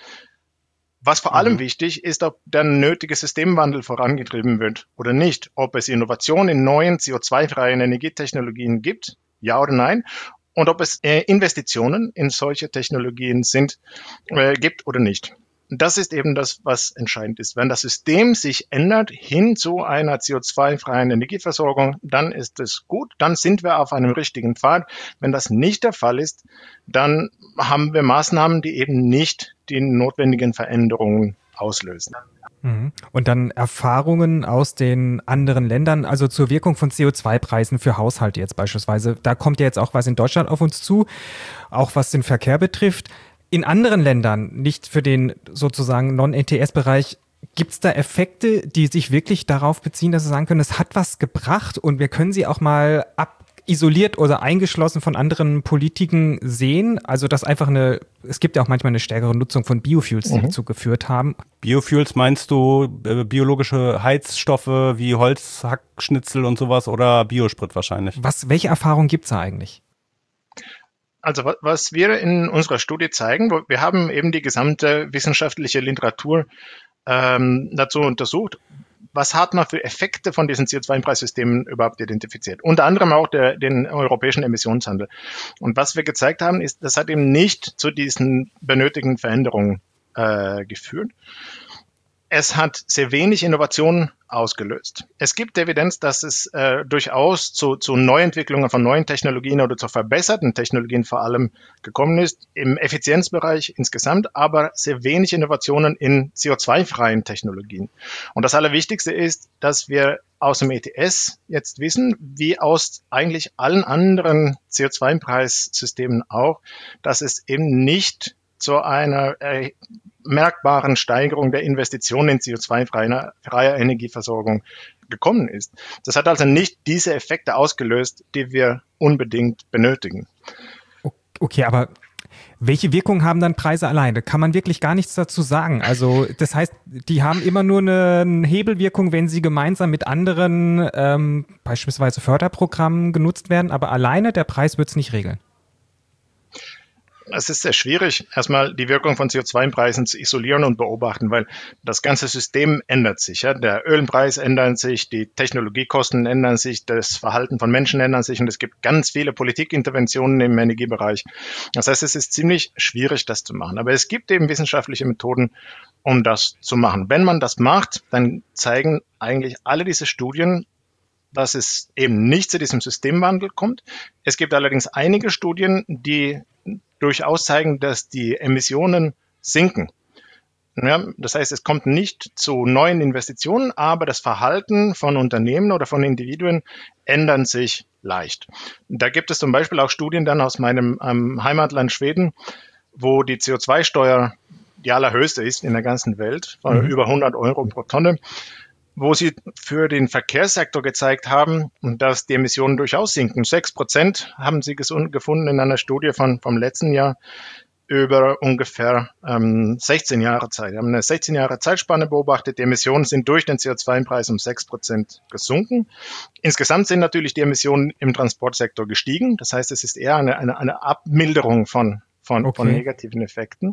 Was vor allem mhm. wichtig ist, ob der nötige Systemwandel vorangetrieben wird oder nicht. Ob es Innovationen in neuen C O zwei freien Energietechnologien gibt, ja oder nein. Und ob es äh, Investitionen in solche Technologien sind, äh, gibt oder nicht. Das ist eben das, was entscheidend ist. Wenn das System sich ändert hin zu einer C O zwei freien Energieversorgung, dann ist es gut, dann sind wir auf einem richtigen Pfad. Wenn das nicht der Fall ist, dann haben wir Maßnahmen, die eben nicht die notwendigen Veränderungen auslösen. Und dann Erfahrungen aus den anderen Ländern, also zur Wirkung von C O zwei Preisen für Haushalte jetzt beispielsweise. Da kommt ja jetzt auch was in Deutschland auf uns zu, auch was den Verkehr betrifft. In anderen Ländern, nicht für den sozusagen Non-E T S-Bereich, gibt es da Effekte, die sich wirklich darauf beziehen, dass Sie sagen können, es hat was gebracht und wir können sie auch mal ab isoliert oder eingeschlossen von anderen Politiken sehen? Also dass einfach eine, es gibt ja auch manchmal eine stärkere Nutzung von Biofuels, die mhm. dazu geführt haben. Biofuels meinst du äh, biologische Heizstoffe wie Holzhackschnitzel und sowas oder Biosprit wahrscheinlich? Was, welche Erfahrungen gibt es da eigentlich? Also was wir in unserer Studie zeigen, wir haben eben die gesamte wissenschaftliche Literatur ähm, dazu untersucht. Was hat man für Effekte von diesen C O zwei Preissystemen überhaupt identifiziert? Unter anderem auch der, den europäischen Emissionshandel. Und was wir gezeigt haben, ist, das hat eben nicht zu diesen benötigten Veränderungen äh, geführt. es hat sehr wenig Innovation ausgelöst. Es gibt Evidenz, dass es äh, durchaus zu, zu Neuentwicklungen von neuen Technologien oder zu verbesserten Technologien vor allem gekommen ist, im Effizienzbereich insgesamt, aber sehr wenig Innovationen in C O zwei freien Technologien. Und das Allerwichtigste ist, dass wir aus dem E T S jetzt wissen, wie aus eigentlich allen anderen C O zwei Preissystemen auch, dass es eben nicht zu einer äh, merkbaren Steigerung der Investitionen in C O zwei freier Energieversorgung gekommen ist. Das hat also nicht diese Effekte ausgelöst, die wir unbedingt benötigen. Okay, aber welche Wirkung haben dann Preise alleine? Kann man wirklich gar nichts dazu sagen. Also das heißt, die haben immer nur eine Hebelwirkung, wenn sie gemeinsam mit anderen ähm, beispielsweise Förderprogrammen genutzt werden, aber alleine der Preis wird es nicht regeln. Es ist sehr schwierig, erstmal die Wirkung von C O zwei Preisen zu isolieren und beobachten, weil das ganze System ändert sich. Ja? Der Ölpreis ändert sich, die Technologiekosten ändern sich, das Verhalten von Menschen ändert sich und es gibt ganz viele Politikinterventionen im Energiebereich. Das heißt, es ist ziemlich schwierig, das zu machen. Aber es gibt eben wissenschaftliche Methoden, um das zu machen. Wenn man das macht, dann zeigen eigentlich alle diese Studien, dass es eben nicht zu diesem Systemwandel kommt. Es gibt allerdings einige Studien, die durchaus zeigen, dass die Emissionen sinken. Ja, das heißt, es kommt nicht zu neuen Investitionen, aber das Verhalten von Unternehmen oder von Individuen ändern sich leicht. Da gibt es zum Beispiel auch Studien dann aus meinem ähm, Heimatland Schweden, wo die C O zwei Steuer die allerhöchste ist in der ganzen Welt, von mhm. über hundert Euro pro Tonne, wo sie für den Verkehrssektor gezeigt haben, dass die Emissionen durchaus sinken. Sechs Prozent haben sie gefunden in einer Studie von, vom letzten Jahr über ungefähr ähm, sechzehn Jahre Zeit. Wir haben eine sechzehn Jahre Zeitspanne beobachtet. Die Emissionen sind durch den C O zwei Preis um sechs Prozent gesunken. Insgesamt sind natürlich die Emissionen im Transportsektor gestiegen. Das heißt, es ist eher eine, eine, eine Abmilderung von, von, okay. von negativen Effekten.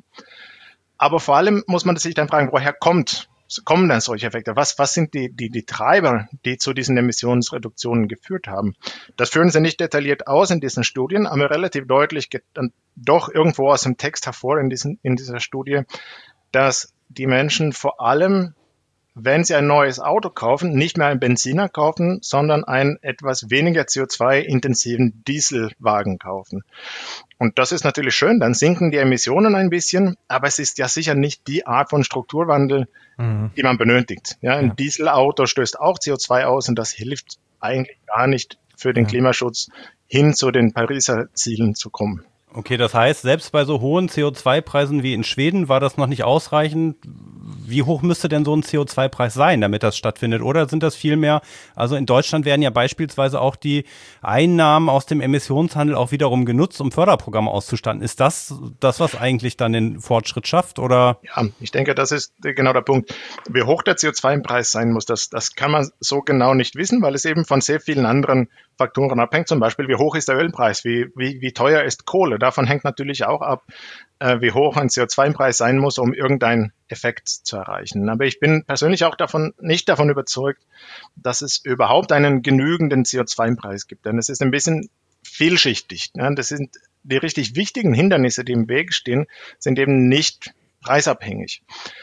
Aber vor allem muss man sich dann fragen, woher kommt kommen dann solche Effekte? Was, was sind die, die, die Treiber, die zu diesen Emissionsreduktionen geführt haben? Das führen sie nicht detailliert aus in diesen Studien, aber relativ deutlich geht dann doch irgendwo aus dem Text hervor in, diesen, in dieser Studie, dass die Menschen vor allem, wenn sie ein neues Auto kaufen, nicht mehr einen Benziner kaufen, sondern einen etwas weniger C O zwei intensiven Dieselwagen kaufen. Und das ist natürlich schön, dann sinken die Emissionen ein bisschen, aber es ist ja sicher nicht die Art von Strukturwandel, mhm. die man benötigt. Ja, ein ja. Dieselauto stößt auch C O zwei aus und das hilft eigentlich gar nicht für den ja. Klimaschutz hin zu den Pariser Zielen zu kommen. Okay, das heißt, selbst bei so hohen C O zwei Preisen wie in Schweden war das noch nicht ausreichend. Wie hoch müsste denn so ein C O zwei Preis sein, damit das stattfindet? Oder sind das viel mehr? Also in Deutschland werden ja beispielsweise auch die Einnahmen aus dem Emissionshandel auch wiederum genutzt, um Förderprogramme auszustatten. Ist das das, was eigentlich dann den Fortschritt schafft? Oder? Ja, ich denke, das ist genau der Punkt. Wie hoch der C O zwei Preis sein muss, das, das kann man so genau nicht wissen, weil es eben von sehr vielen anderen Faktoren abhängt. Zum Beispiel, wie hoch ist der Ölpreis? Wie, wie, wie teuer ist Kohle? Davon hängt natürlich auch ab, äh, wie hoch ein C O zwei Preis sein muss, um irgendeinen Effekt zu erreichen. Aber ich bin persönlich auch davon nicht davon überzeugt, dass es überhaupt einen genügenden C O zwei Preis gibt. Denn es ist ein bisschen vielschichtig. Ja? Das sind die richtig wichtigen Hindernisse, die im Weg stehen, sind eben nicht preisabhängig,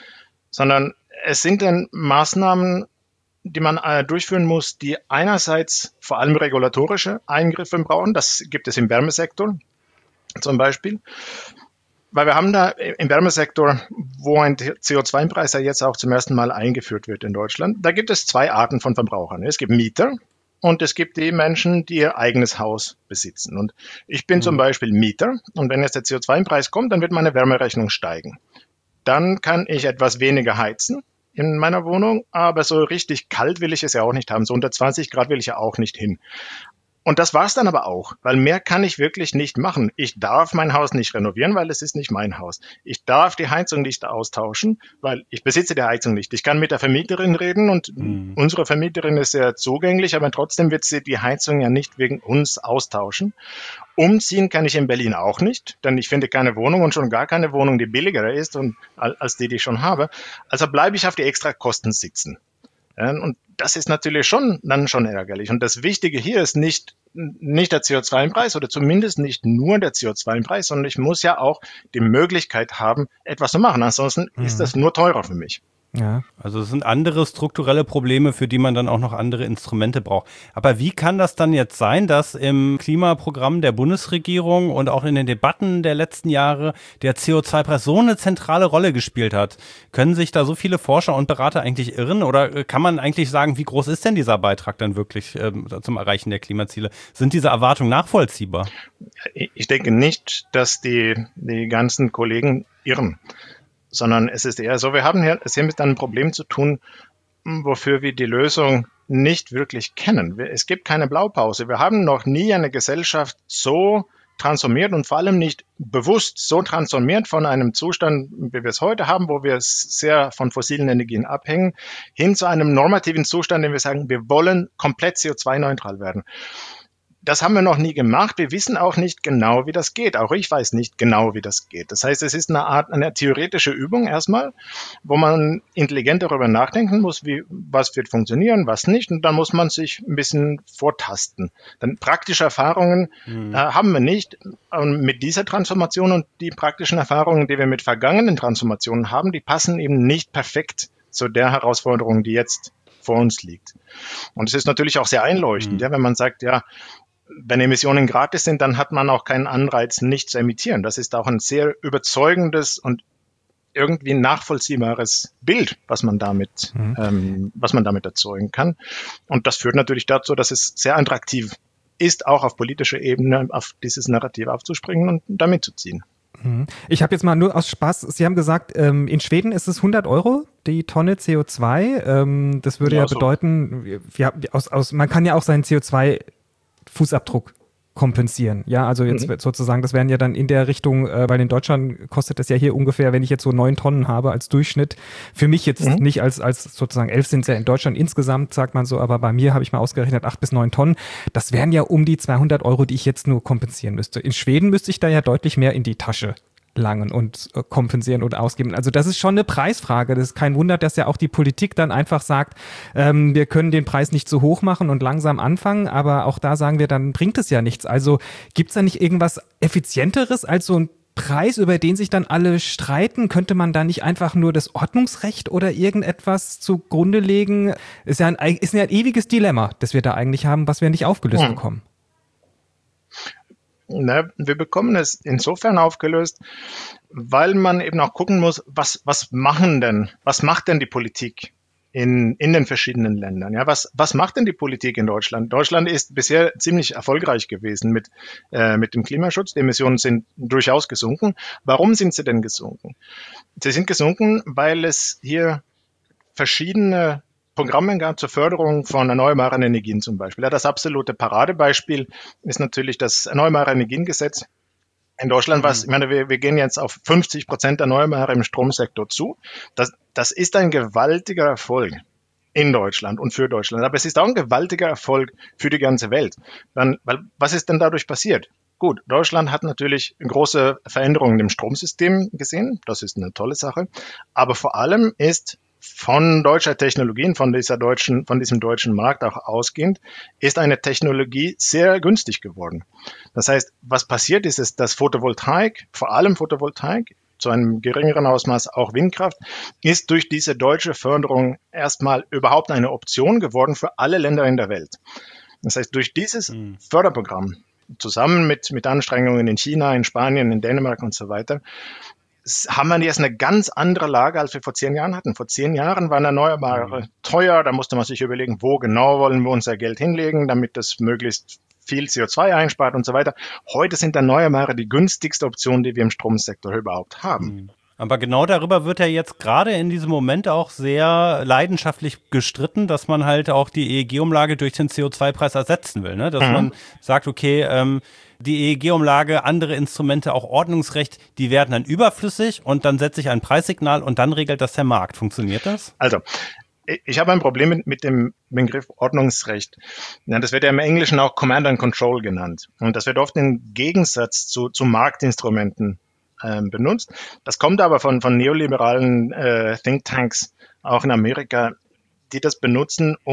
sondern es sind dann Maßnahmen, die man äh, durchführen muss, die einerseits vor allem regulatorische Eingriffe brauchen. Das gibt es im Wärmesektor zum Beispiel. Weil wir haben da im Wärmesektor, wo ein C O zwei Preis ja jetzt auch zum ersten Mal eingeführt wird in Deutschland, da gibt es zwei Arten von Verbrauchern. Es gibt Mieter und es gibt die Menschen, die ihr eigenes Haus besitzen. Und ich bin mhm. zum Beispiel Mieter und wenn jetzt der C O zwei Preis kommt, dann wird meine Wärmerechnung steigen. Dann kann ich etwas weniger heizen in meiner Wohnung, aber so richtig kalt will ich es ja auch nicht haben. So unter zwanzig Grad will ich ja auch nicht hin. Und das war's dann aber auch, weil mehr kann ich wirklich nicht machen. Ich darf mein Haus nicht renovieren, weil es ist nicht mein Haus. Ich darf die Heizung nicht austauschen, weil ich besitze die Heizung nicht. Ich kann mit der Vermieterin reden und mhm. unsere Vermieterin ist sehr zugänglich, aber trotzdem wird sie die Heizung ja nicht wegen uns austauschen. Umziehen kann ich in Berlin auch nicht, denn ich finde keine Wohnung und schon gar keine Wohnung, die billiger ist und, als die, die ich schon habe. Also bleibe ich auf die Extrakosten sitzen. Ja, und das ist natürlich schon dann schon ärgerlich. Und das Wichtige hier ist nicht, nicht der C O zwei Preis oder zumindest nicht nur der C O zwei Preis, sondern ich muss ja auch die Möglichkeit haben, etwas zu machen. Ansonsten mhm. ist das nur teurer für mich. Ja. Also es sind andere strukturelle Probleme, für die man dann auch noch andere Instrumente braucht. Aber wie kann das dann jetzt sein, dass im Klimaprogramm der Bundesregierung und auch in den Debatten der letzten Jahre der C O zwei Preis so eine zentrale Rolle gespielt hat? Können sich da so viele Forscher und Berater eigentlich irren? Oder kann man eigentlich sagen, wie groß ist denn dieser Beitrag dann wirklich ähm, zum Erreichen der Klimaziele? Sind diese Erwartungen nachvollziehbar? Ich denke nicht, dass die, die ganzen Kollegen irren. Sondern es ist eher so, wir haben hier, es hier mit einem Problem zu tun, wofür wir die Lösung nicht wirklich kennen. Es gibt keine Blaupause. Wir haben noch nie eine Gesellschaft so transformiert und vor allem nicht bewusst so transformiert von einem Zustand, wie wir es heute haben, wo wir sehr von fossilen Energien abhängen, hin zu einem normativen Zustand, in dem wir sagen, wir wollen komplett C O zwei neutral werden. Das haben wir noch nie gemacht. Wir wissen auch nicht genau, wie das geht. Auch ich weiß nicht genau, wie das geht. Das heißt, es ist eine Art, eine theoretische Übung erstmal, wo man intelligent darüber nachdenken muss, wie, was wird funktionieren, was nicht. Und dann muss man sich ein bisschen vortasten. Dann praktische Erfahrungen mhm. äh, haben wir nicht. Und mit dieser Transformation und die praktischen Erfahrungen, die wir mit vergangenen Transformationen haben, die passen eben nicht perfekt zu der Herausforderung, die jetzt vor uns liegt. Und es ist natürlich auch sehr einleuchtend, mhm. ja, wenn man sagt, ja, wenn Emissionen gratis sind, dann hat man auch keinen Anreiz, nicht zu emittieren. Das ist auch ein sehr überzeugendes und irgendwie nachvollziehbares Bild, was man damit, mhm. ähm, was man damit erzeugen kann. Und das führt natürlich dazu, dass es sehr attraktiv ist, auch auf politischer Ebene auf dieses Narrativ aufzuspringen und damit zu ziehen. Ich habe jetzt mal nur aus Spaß, Sie haben gesagt, ähm, in Schweden ist es hundert Euro die Tonne C O zwei. Ähm, das würde ja, ja so. bedeuten, ja, aus, aus, man kann ja auch seinen C O zwei Fußabdruck kompensieren. Ja, also jetzt mhm. sozusagen, das wären ja dann in der Richtung, äh, weil in Deutschland kostet das ja hier ungefähr, wenn ich jetzt so neun Tonnen habe als Durchschnitt, für mich jetzt mhm. nicht als, als sozusagen elf sind es ja in Deutschland insgesamt, sagt man so, aber bei mir habe ich mal ausgerechnet acht bis neun Tonnen. Das wären ja um die zweihundert Euro, die ich jetzt nur kompensieren müsste. In Schweden müsste ich da ja deutlich mehr in die Tasche langen und äh, kompensieren oder ausgeben. Also das ist schon eine Preisfrage. Das ist kein Wunder, dass ja auch die Politik dann einfach sagt, ähm, wir können den Preis nicht zu hoch machen und langsam anfangen, aber auch da sagen wir, dann bringt es ja nichts. Also gibt es da nicht irgendwas Effizienteres als so ein Preis, über den sich dann alle streiten? Könnte man da nicht einfach nur das Ordnungsrecht oder irgendetwas zugrunde legen? Ist ja ein, ist ja ein ewiges Dilemma, das wir da eigentlich haben, was wir nicht aufgelöst hm. bekommen. Ne, wir bekommen es insofern aufgelöst, weil man eben auch gucken muss, was, was machen denn, was macht denn die Politik in, in den verschiedenen Ländern? Ja, was, was macht denn die Politik in Deutschland? Deutschland ist bisher ziemlich erfolgreich gewesen mit, äh, mit dem Klimaschutz. Die Emissionen sind durchaus gesunken. Warum sind sie denn gesunken? Sie sind gesunken, weil es hier verschiedene Programme gab zur Förderung von erneuerbaren Energien zum Beispiel. Ja, das absolute Paradebeispiel ist natürlich das Erneuerbare Energiengesetz in Deutschland, was, ich meine, wir, wir gehen jetzt auf fünfzig Prozent Erneuerbare im Stromsektor zu. Das, das ist ein gewaltiger Erfolg in Deutschland und für Deutschland. Aber es ist auch ein gewaltiger Erfolg für die ganze Welt. Dann, weil, was ist denn dadurch passiert? Gut, Deutschland hat natürlich große Veränderungen im Stromsystem gesehen. Das ist eine tolle Sache. Aber vor allem ist von deutscher Technologien, von dieser deutschen, von diesem deutschen Markt auch ausgehend, ist eine Technologie sehr günstig geworden. Das heißt, was passiert ist, ist, dass Photovoltaik, vor allem Photovoltaik, zu einem geringeren Ausmaß auch Windkraft, ist durch diese deutsche Förderung erstmal überhaupt eine Option geworden für alle Länder in der Welt. Das heißt, durch dieses mhm. Förderprogramm, zusammen mit, mit Anstrengungen in China, in Spanien, in Dänemark und so weiter, haben wir jetzt eine ganz andere Lage, als wir vor zehn Jahren hatten. Vor zehn Jahren waren Erneuerbare teuer, da musste man sich überlegen, wo genau wollen wir unser Geld hinlegen, damit das möglichst viel C O zwei einspart und so weiter. Heute sind Erneuerbare die günstigste Option, die wir im Stromsektor überhaupt haben. Aber genau darüber wird ja jetzt gerade in diesem Moment auch sehr leidenschaftlich gestritten, dass man halt auch die E E G-Umlage durch den C O zwei Preis ersetzen will, ne? Dass mhm. man sagt, okay, ähm, die E E G-Umlage, andere Instrumente, auch Ordnungsrecht, die werden dann überflüssig und dann setze ich ein Preissignal und dann regelt das der Markt. Funktioniert das? Also, ich habe ein Problem mit, mit dem Begriff Ordnungsrecht. Ja, das wird ja im Englischen auch Command and Control genannt. Und das wird oft im Gegensatz zu, zu Marktinstrumenten ähm, benutzt. Das kommt aber von, von neoliberalen äh, Thinktanks, auch in Amerika, die das benutzen, um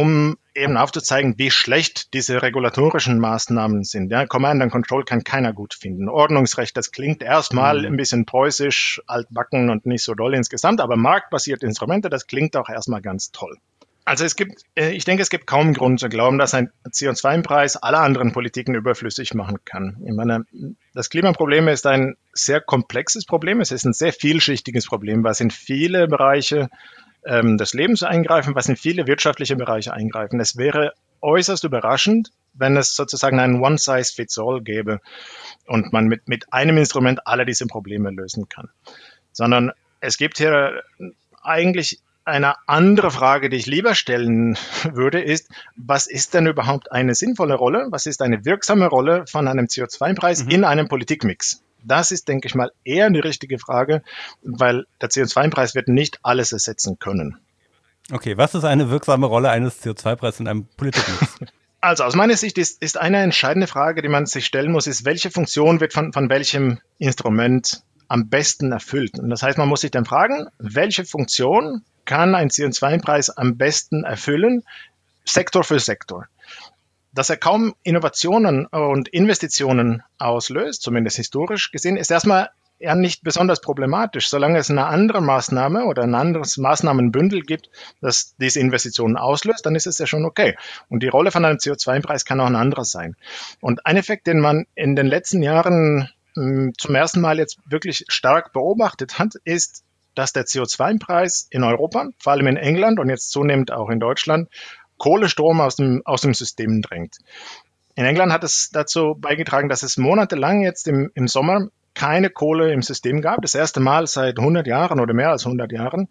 eben aufzuzeigen, wie schlecht diese regulatorischen Maßnahmen sind. Ja, Command and Control kann keiner gut finden. Ordnungsrecht, das klingt erstmal mhm. ein bisschen preußisch, altbacken und nicht so doll insgesamt, aber marktbasierte Instrumente, das klingt auch erstmal ganz toll. Also es gibt, ich denke, es gibt kaum Grund zu glauben, dass ein C O zwei Preis alle anderen Politiken überflüssig machen kann. Ich meine, das Klimaproblem ist ein sehr komplexes Problem. Es ist ein sehr vielschichtiges Problem, was in viele Bereiche ähm, des Lebens eingreifen, was in viele wirtschaftliche Bereiche eingreifen. Es wäre äußerst überraschend, wenn es sozusagen ein One-Size-Fits-All gäbe und man mit, mit einem Instrument alle diese Probleme lösen kann. Sondern es gibt hier eigentlich eine andere Frage, die ich lieber stellen würde, ist, was ist denn überhaupt eine sinnvolle Rolle? Was ist eine wirksame Rolle von einem C O zwei Preis mhm. in einem Politikmix? Das ist, denke ich mal, eher die richtige Frage, weil der C O zwei Preis wird nicht alles ersetzen können. Okay, was ist eine wirksame Rolle eines C O zwei Preises in einem Politikmix? Also aus meiner Sicht ist, ist eine entscheidende Frage, die man sich stellen muss, ist, welche Funktion wird von, von welchem Instrument am besten erfüllt? Und das heißt, man muss sich dann fragen, welche Funktion kann ein C O zwei Preis am besten erfüllen, Sektor für Sektor. Dass er kaum Innovationen und Investitionen auslöst, zumindest historisch gesehen, ist erstmal ja nicht besonders problematisch, solange es eine andere Maßnahme oder ein anderes Maßnahmenbündel gibt, das diese Investitionen auslöst, dann ist es ja schon okay. Und die Rolle von einem C O zwei Preis kann auch ein anderer sein. Und ein Effekt, den man in den letzten Jahren mh, zum ersten Mal jetzt wirklich stark beobachtet hat, ist, dass der C O zwei Preis in Europa, vor allem in England und jetzt zunehmend auch in Deutschland, Kohlestrom aus dem, aus dem System drängt. In England hat es dazu beigetragen, dass es monatelang jetzt im, im Sommer keine Kohle im System gab. Das erste Mal seit hundert Jahren oder mehr als hundert Jahren.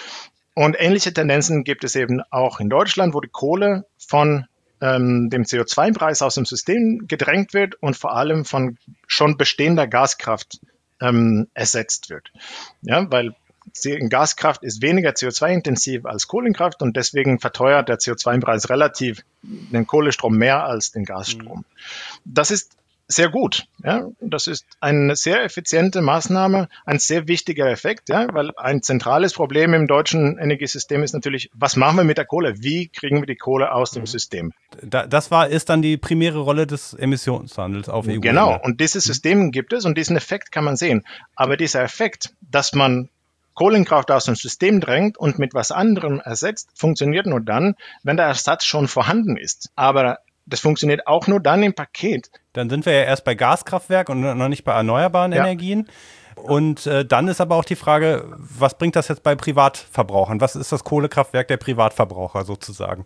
Und ähnliche Tendenzen gibt es eben auch in Deutschland, wo die Kohle von ähm, dem C O zwei Preis aus dem System gedrängt wird und vor allem von schon bestehender Gaskraft ähm, ersetzt wird. Ja, weil Gaskraft ist weniger C O zwei intensiv als Kohlenkraft und deswegen verteuert der C O zwei Preis relativ den Kohlestrom mehr als den Gasstrom. Das ist sehr gut. Ja? Das ist eine sehr effiziente Maßnahme, ein sehr wichtiger Effekt, ja? Weil ein zentrales Problem im deutschen Energiesystem ist natürlich, was machen wir mit der Kohle? Wie kriegen wir die Kohle aus dem System? Da, das war, ist dann die primäre Rolle des Emissionshandels auf E U-Ebene. Genau, und dieses System gibt es und diesen Effekt kann man sehen. Aber dieser Effekt, dass man Kohlenkraft aus dem System drängt und mit was anderem ersetzt, funktioniert nur dann, wenn der Ersatz schon vorhanden ist. Aber das funktioniert auch nur dann im Paket. Dann sind wir ja erst bei Gaskraftwerk und noch nicht bei erneuerbaren ja. Energien. Und äh, dann ist aber auch die Frage, was bringt das jetzt bei Privatverbrauchern? Was ist das Kohlekraftwerk der Privatverbraucher sozusagen?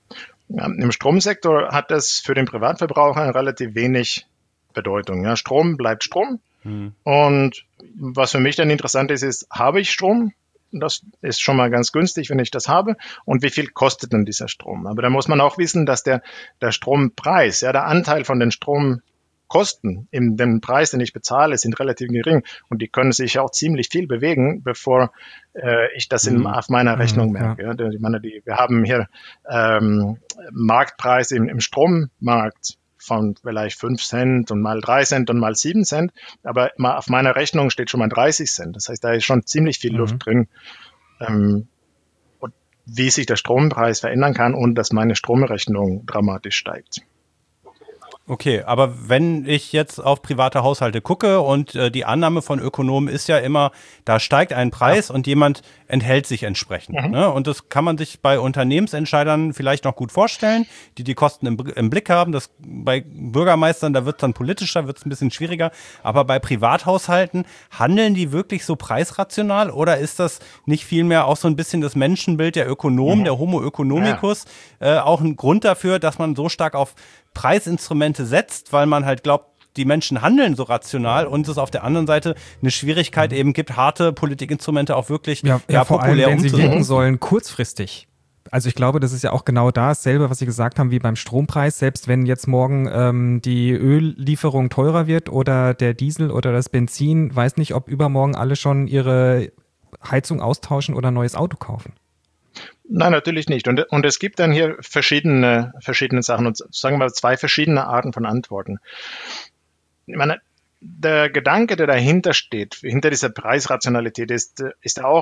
Ja, im Stromsektor hat das für den Privatverbraucher relativ wenig Bedeutung. Ja, Strom bleibt Strom. Hm. Und was für mich dann interessant ist, ist, habe ich Strom? Das ist schon mal ganz günstig, wenn ich das habe. Und wie viel kostet denn dieser Strom? Aber da muss man auch wissen, dass der, der Strompreis, ja, der Anteil von den Stromkosten in dem Preis, den ich bezahle, sind relativ gering. Und die können sich auch ziemlich viel bewegen, bevor äh, ich das in, auf meiner Rechnung merke. Ja. Ich meine, die, wir haben hier ähm, Marktpreise im, im Strommarkt von vielleicht fünf Cent und mal drei Cent und mal sieben Cent. Aber auf meiner Rechnung steht schon mal dreißig Cent. Das heißt, da ist schon ziemlich viel Luft mhm. drin, ähm, und wie sich der Strompreis verändern kann und dass meine Stromrechnung dramatisch steigt. Okay, aber wenn ich jetzt auf private Haushalte gucke und äh, die Annahme von Ökonomen ist ja immer, da steigt ein Preis ja. und jemand enthält sich entsprechend. Mhm. Ne? Und das kann man sich bei Unternehmensentscheidern vielleicht noch gut vorstellen, die die Kosten im, im Blick haben. Das bei Bürgermeistern, da wird es dann politischer, wird es ein bisschen schwieriger. Aber bei Privathaushalten, handeln die wirklich so preisrational oder ist das nicht vielmehr auch so ein bisschen das Menschenbild der Ökonomen, mhm. der Homo economicus, ja. äh, auch ein Grund dafür, dass man so stark auf Preisinstrumente setzt, weil man halt glaubt, die Menschen handeln so rational und es auf der anderen Seite eine Schwierigkeit eben gibt, harte Politikinstrumente auch wirklich ja, ja, ja vor populär allem, wenn sie wirken sollen, kurzfristig. Also ich glaube, das ist ja auch genau dasselbe, was Sie gesagt haben, wie beim Strompreis. Selbst wenn jetzt morgen ähm, die Öllieferung teurer wird oder der Diesel oder das Benzin, weiß nicht, ob übermorgen alle schon ihre Heizung austauschen oder ein neues Auto kaufen. Nein, natürlich nicht. Und, und es gibt dann hier verschiedene, verschiedene Sachen und sagen wir mal zwei verschiedene Arten von Antworten. Ich meine, der Gedanke, der dahinter steht, hinter dieser Preisrationalität ist, ist auch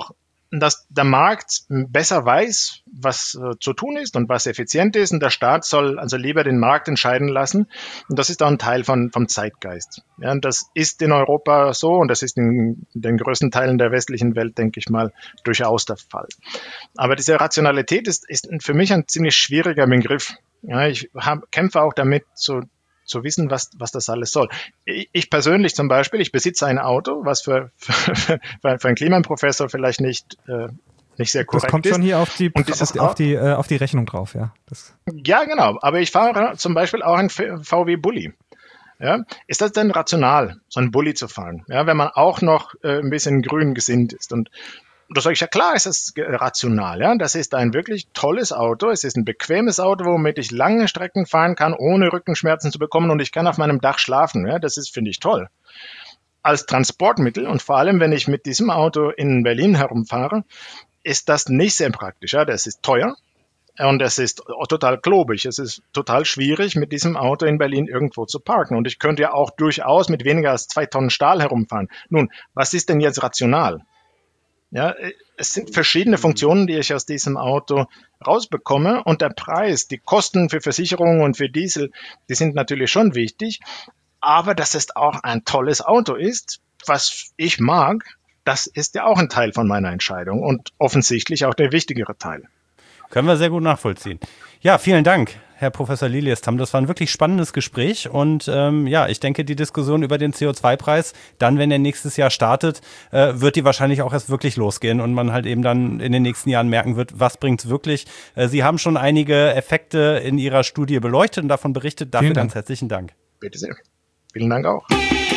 dass der Markt besser weiß, was äh, zu tun ist und was effizient ist, und der Staat soll also lieber den Markt entscheiden lassen. Und das ist auch ein Teil von, vom Zeitgeist. Ja, und das ist in Europa so, und das ist in den größten Teilen der westlichen Welt, denke ich mal, durchaus der Fall. Aber diese Rationalität ist, ist für mich ein ziemlich schwieriger Begriff. Ja, ich hab, kämpfe auch damit, zu zu wissen, was, was das alles soll. Ich, ich persönlich zum Beispiel, ich besitze ein Auto, was für, für, für einen Klimaprofessor vielleicht nicht, äh, nicht sehr korrekt ist. Das kommt schon hier auf die, Und auf, die, auf, die, äh, auf die Rechnung drauf, ja. Das ja, genau. Aber ich fahre zum Beispiel auch ein V W Bulli. Ja, ist das denn rational, so einen Bulli zu fahren? Ja, wenn man auch noch äh, ein bisschen grün gesinnt ist. Und da sage ich, ja klar, ist das rational. Ja, das ist ein wirklich tolles Auto. Es ist ein bequemes Auto, womit ich lange Strecken fahren kann, ohne Rückenschmerzen zu bekommen, und ich kann auf meinem Dach schlafen. Ja, das ist, finde ich, toll. Als Transportmittel, und vor allem, wenn ich mit diesem Auto in Berlin herumfahre, ist das nicht sehr praktisch. Ja, das ist teuer. Und es ist total klobig. Es ist total schwierig, mit diesem Auto in Berlin irgendwo zu parken. Und ich könnte ja auch durchaus mit weniger als zwei Tonnen Stahl herumfahren. Nun, was ist denn jetzt rational? Ja, es sind verschiedene Funktionen, die ich aus diesem Auto rausbekomme, und der Preis, die Kosten für Versicherung und für Diesel, die sind natürlich schon wichtig, aber dass es auch ein tolles Auto ist, was ich mag, das ist ja auch ein Teil von meiner Entscheidung und offensichtlich auch der wichtigere Teil. Können wir sehr gut nachvollziehen. Ja, vielen Dank, Herr Professor Liliestam. Das war ein wirklich spannendes Gespräch, und ähm, ja, ich denke, die Diskussion über den C O zwei Preis, dann, wenn er nächstes Jahr startet, äh, wird die wahrscheinlich auch erst wirklich losgehen und man halt eben dann in den nächsten Jahren merken wird, was bringt's wirklich. Äh, Sie haben schon einige Effekte in Ihrer Studie beleuchtet und davon berichtet. Dafür ganz herzlichen Dank. Bitte sehr. Vielen Dank auch.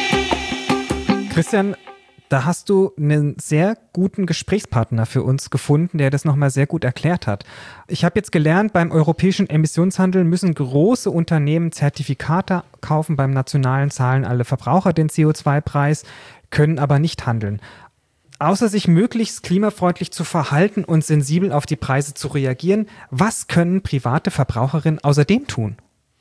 Christian, da hast du einen sehr guten Gesprächspartner für uns gefunden, der das nochmal sehr gut erklärt hat. Ich habe jetzt gelernt, beim europäischen Emissionshandel müssen große Unternehmen Zertifikate kaufen. Beim nationalen zahlen alle Verbraucher den C O zwei Preis, können aber nicht handeln. Außer sich möglichst klimafreundlich zu verhalten und sensibel auf die Preise zu reagieren, was können private Verbraucherinnen außerdem tun?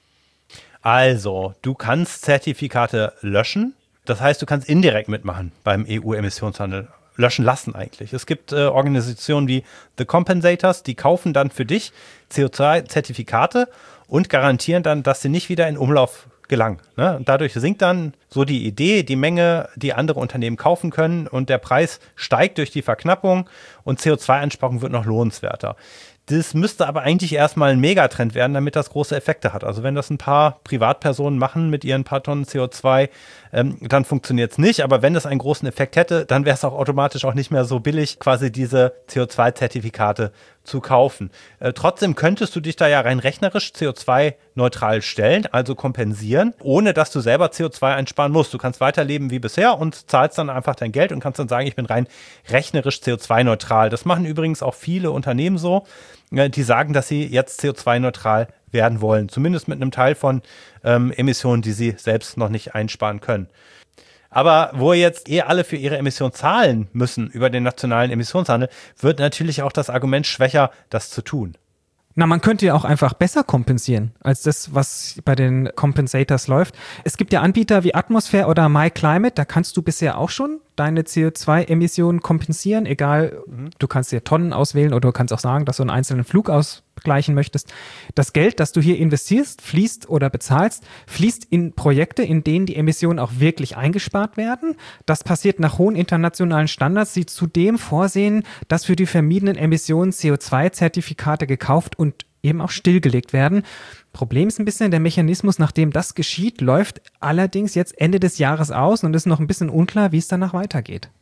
Also, du kannst Zertifikate löschen. Das heißt, du kannst indirekt mitmachen beim E U-Emissionshandel. Löschen lassen eigentlich. Es gibt äh, Organisationen wie The Compensators, die kaufen dann für dich C O zwei Zertifikate und garantieren dann, dass sie nicht wieder in Umlauf gelangen. Ne? Und dadurch sinkt dann so die Idee, die Menge, die andere Unternehmen kaufen können, und der Preis steigt durch die Verknappung und C O zwei Einsparung wird noch lohnenswerter. Das müsste aber eigentlich erstmal ein Megatrend werden, damit das große Effekte hat. Also wenn das ein paar Privatpersonen machen mit ihren paar Tonnen C O zwei, ähm, dann funktioniert es nicht. Aber wenn das einen großen Effekt hätte, dann wäre es auch automatisch auch nicht mehr so billig, quasi diese C O zwei Zertifikate zu kaufen. Äh, trotzdem könntest du dich da ja rein rechnerisch C O zwei neutral stellen, also kompensieren, ohne dass du selber C O zwei einsparen musst. Du kannst weiterleben wie bisher und zahlst dann einfach dein Geld und kannst dann sagen, ich bin rein rechnerisch C O zwei neutral. Das machen übrigens auch viele Unternehmen so, die sagen, dass sie jetzt C O zwei neutral werden wollen. Zumindest mit einem Teil von ähm, Emissionen, die sie selbst noch nicht einsparen können. Aber wo jetzt eh alle für ihre Emissionen zahlen müssen über den nationalen Emissionshandel, wird natürlich auch das Argument schwächer, das zu tun. Na, man könnte ja auch einfach besser kompensieren, als das, was bei den Compensators läuft. Es gibt ja Anbieter wie Atmosphere oder MyClimate, da kannst du bisher auch schon deine C O zwei Emissionen kompensieren, egal, mhm. du kannst dir Tonnen auswählen oder du kannst auch sagen, dass du einen einzelnen Flug ausgleichen möchtest. Das Geld, das du hier investierst, fließt oder bezahlst, fließt in Projekte, in denen die Emissionen auch wirklich eingespart werden. Das passiert nach hohen internationalen Standards, die zudem vorsehen, dass für die vermiedenen Emissionen C O zwei Zertifikate gekauft und eben auch stillgelegt werden. Problem ist ein bisschen, der Mechanismus, nachdem das geschieht, läuft allerdings jetzt Ende des Jahres aus und ist noch ein bisschen unklar, wie es danach weitergeht.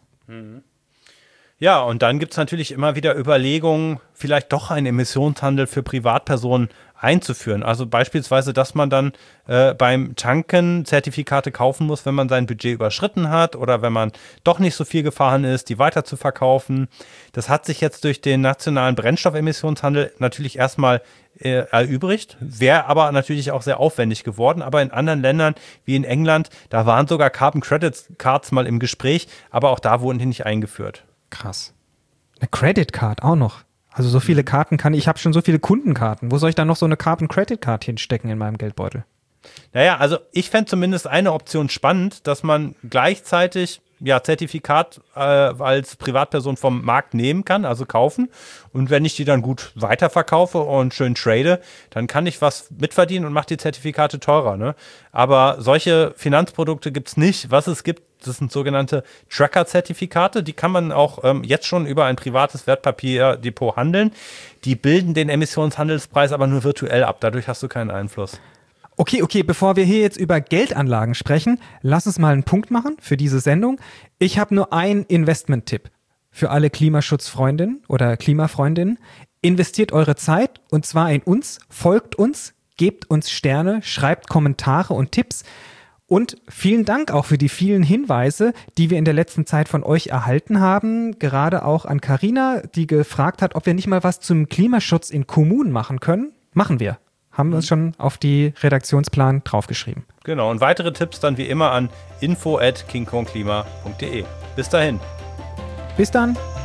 Ja, und dann gibt es natürlich immer wieder Überlegungen, vielleicht doch einen Emissionshandel für Privatpersonen einzuführen. Also beispielsweise, dass man dann äh, beim Tanken Zertifikate kaufen muss, wenn man sein Budget überschritten hat oder wenn man doch nicht so viel gefahren ist, die weiter zu verkaufen. Das hat sich jetzt durch den nationalen Brennstoffemissionshandel natürlich erstmal äh, erübrigt, wäre aber natürlich auch sehr aufwendig geworden. Aber in anderen Ländern wie in England, da waren sogar Carbon Credit Cards mal im Gespräch, aber auch da wurden die nicht eingeführt. Krass. Eine Credit Card auch noch. Also so viele Karten kann ich, ich habe schon so viele Kundenkarten. Wo soll ich da noch so eine Carbon Credit Card hinstecken in meinem Geldbeutel? Naja, also ich fände zumindest eine Option spannend, dass man gleichzeitig ja, Zertifikat äh, als Privatperson vom Markt nehmen kann, also kaufen. Und wenn ich die dann gut weiterverkaufe und schön trade, dann kann ich was mitverdienen und mache die Zertifikate teurer. Ne? Aber solche Finanzprodukte gibt es nicht. Was es gibt, das sind sogenannte Tracker-Zertifikate. Die kann man auch ähm, jetzt schon über ein privates Wertpapierdepot handeln. Die bilden den Emissionshandelspreis aber nur virtuell ab. Dadurch hast du keinen Einfluss. Okay, okay, bevor wir hier jetzt über Geldanlagen sprechen, lass uns mal einen Punkt machen für diese Sendung. Ich habe nur einen Investment-Tipp für alle Klimaschutzfreundinnen oder Klimafreundinnen. Investiert eure Zeit und zwar in uns, folgt uns, gebt uns Sterne, schreibt Kommentare und Tipps. Und vielen Dank auch für die vielen Hinweise, die wir in der letzten Zeit von euch erhalten haben. Gerade auch an Carina, die gefragt hat, ob wir nicht mal was zum Klimaschutz in Kommunen machen können. Machen wir. Haben wir uns schon auf die Redaktionsplan draufgeschrieben. Genau, und weitere Tipps dann wie immer an info at king kong klima punkt de. Bis dahin. Bis dann.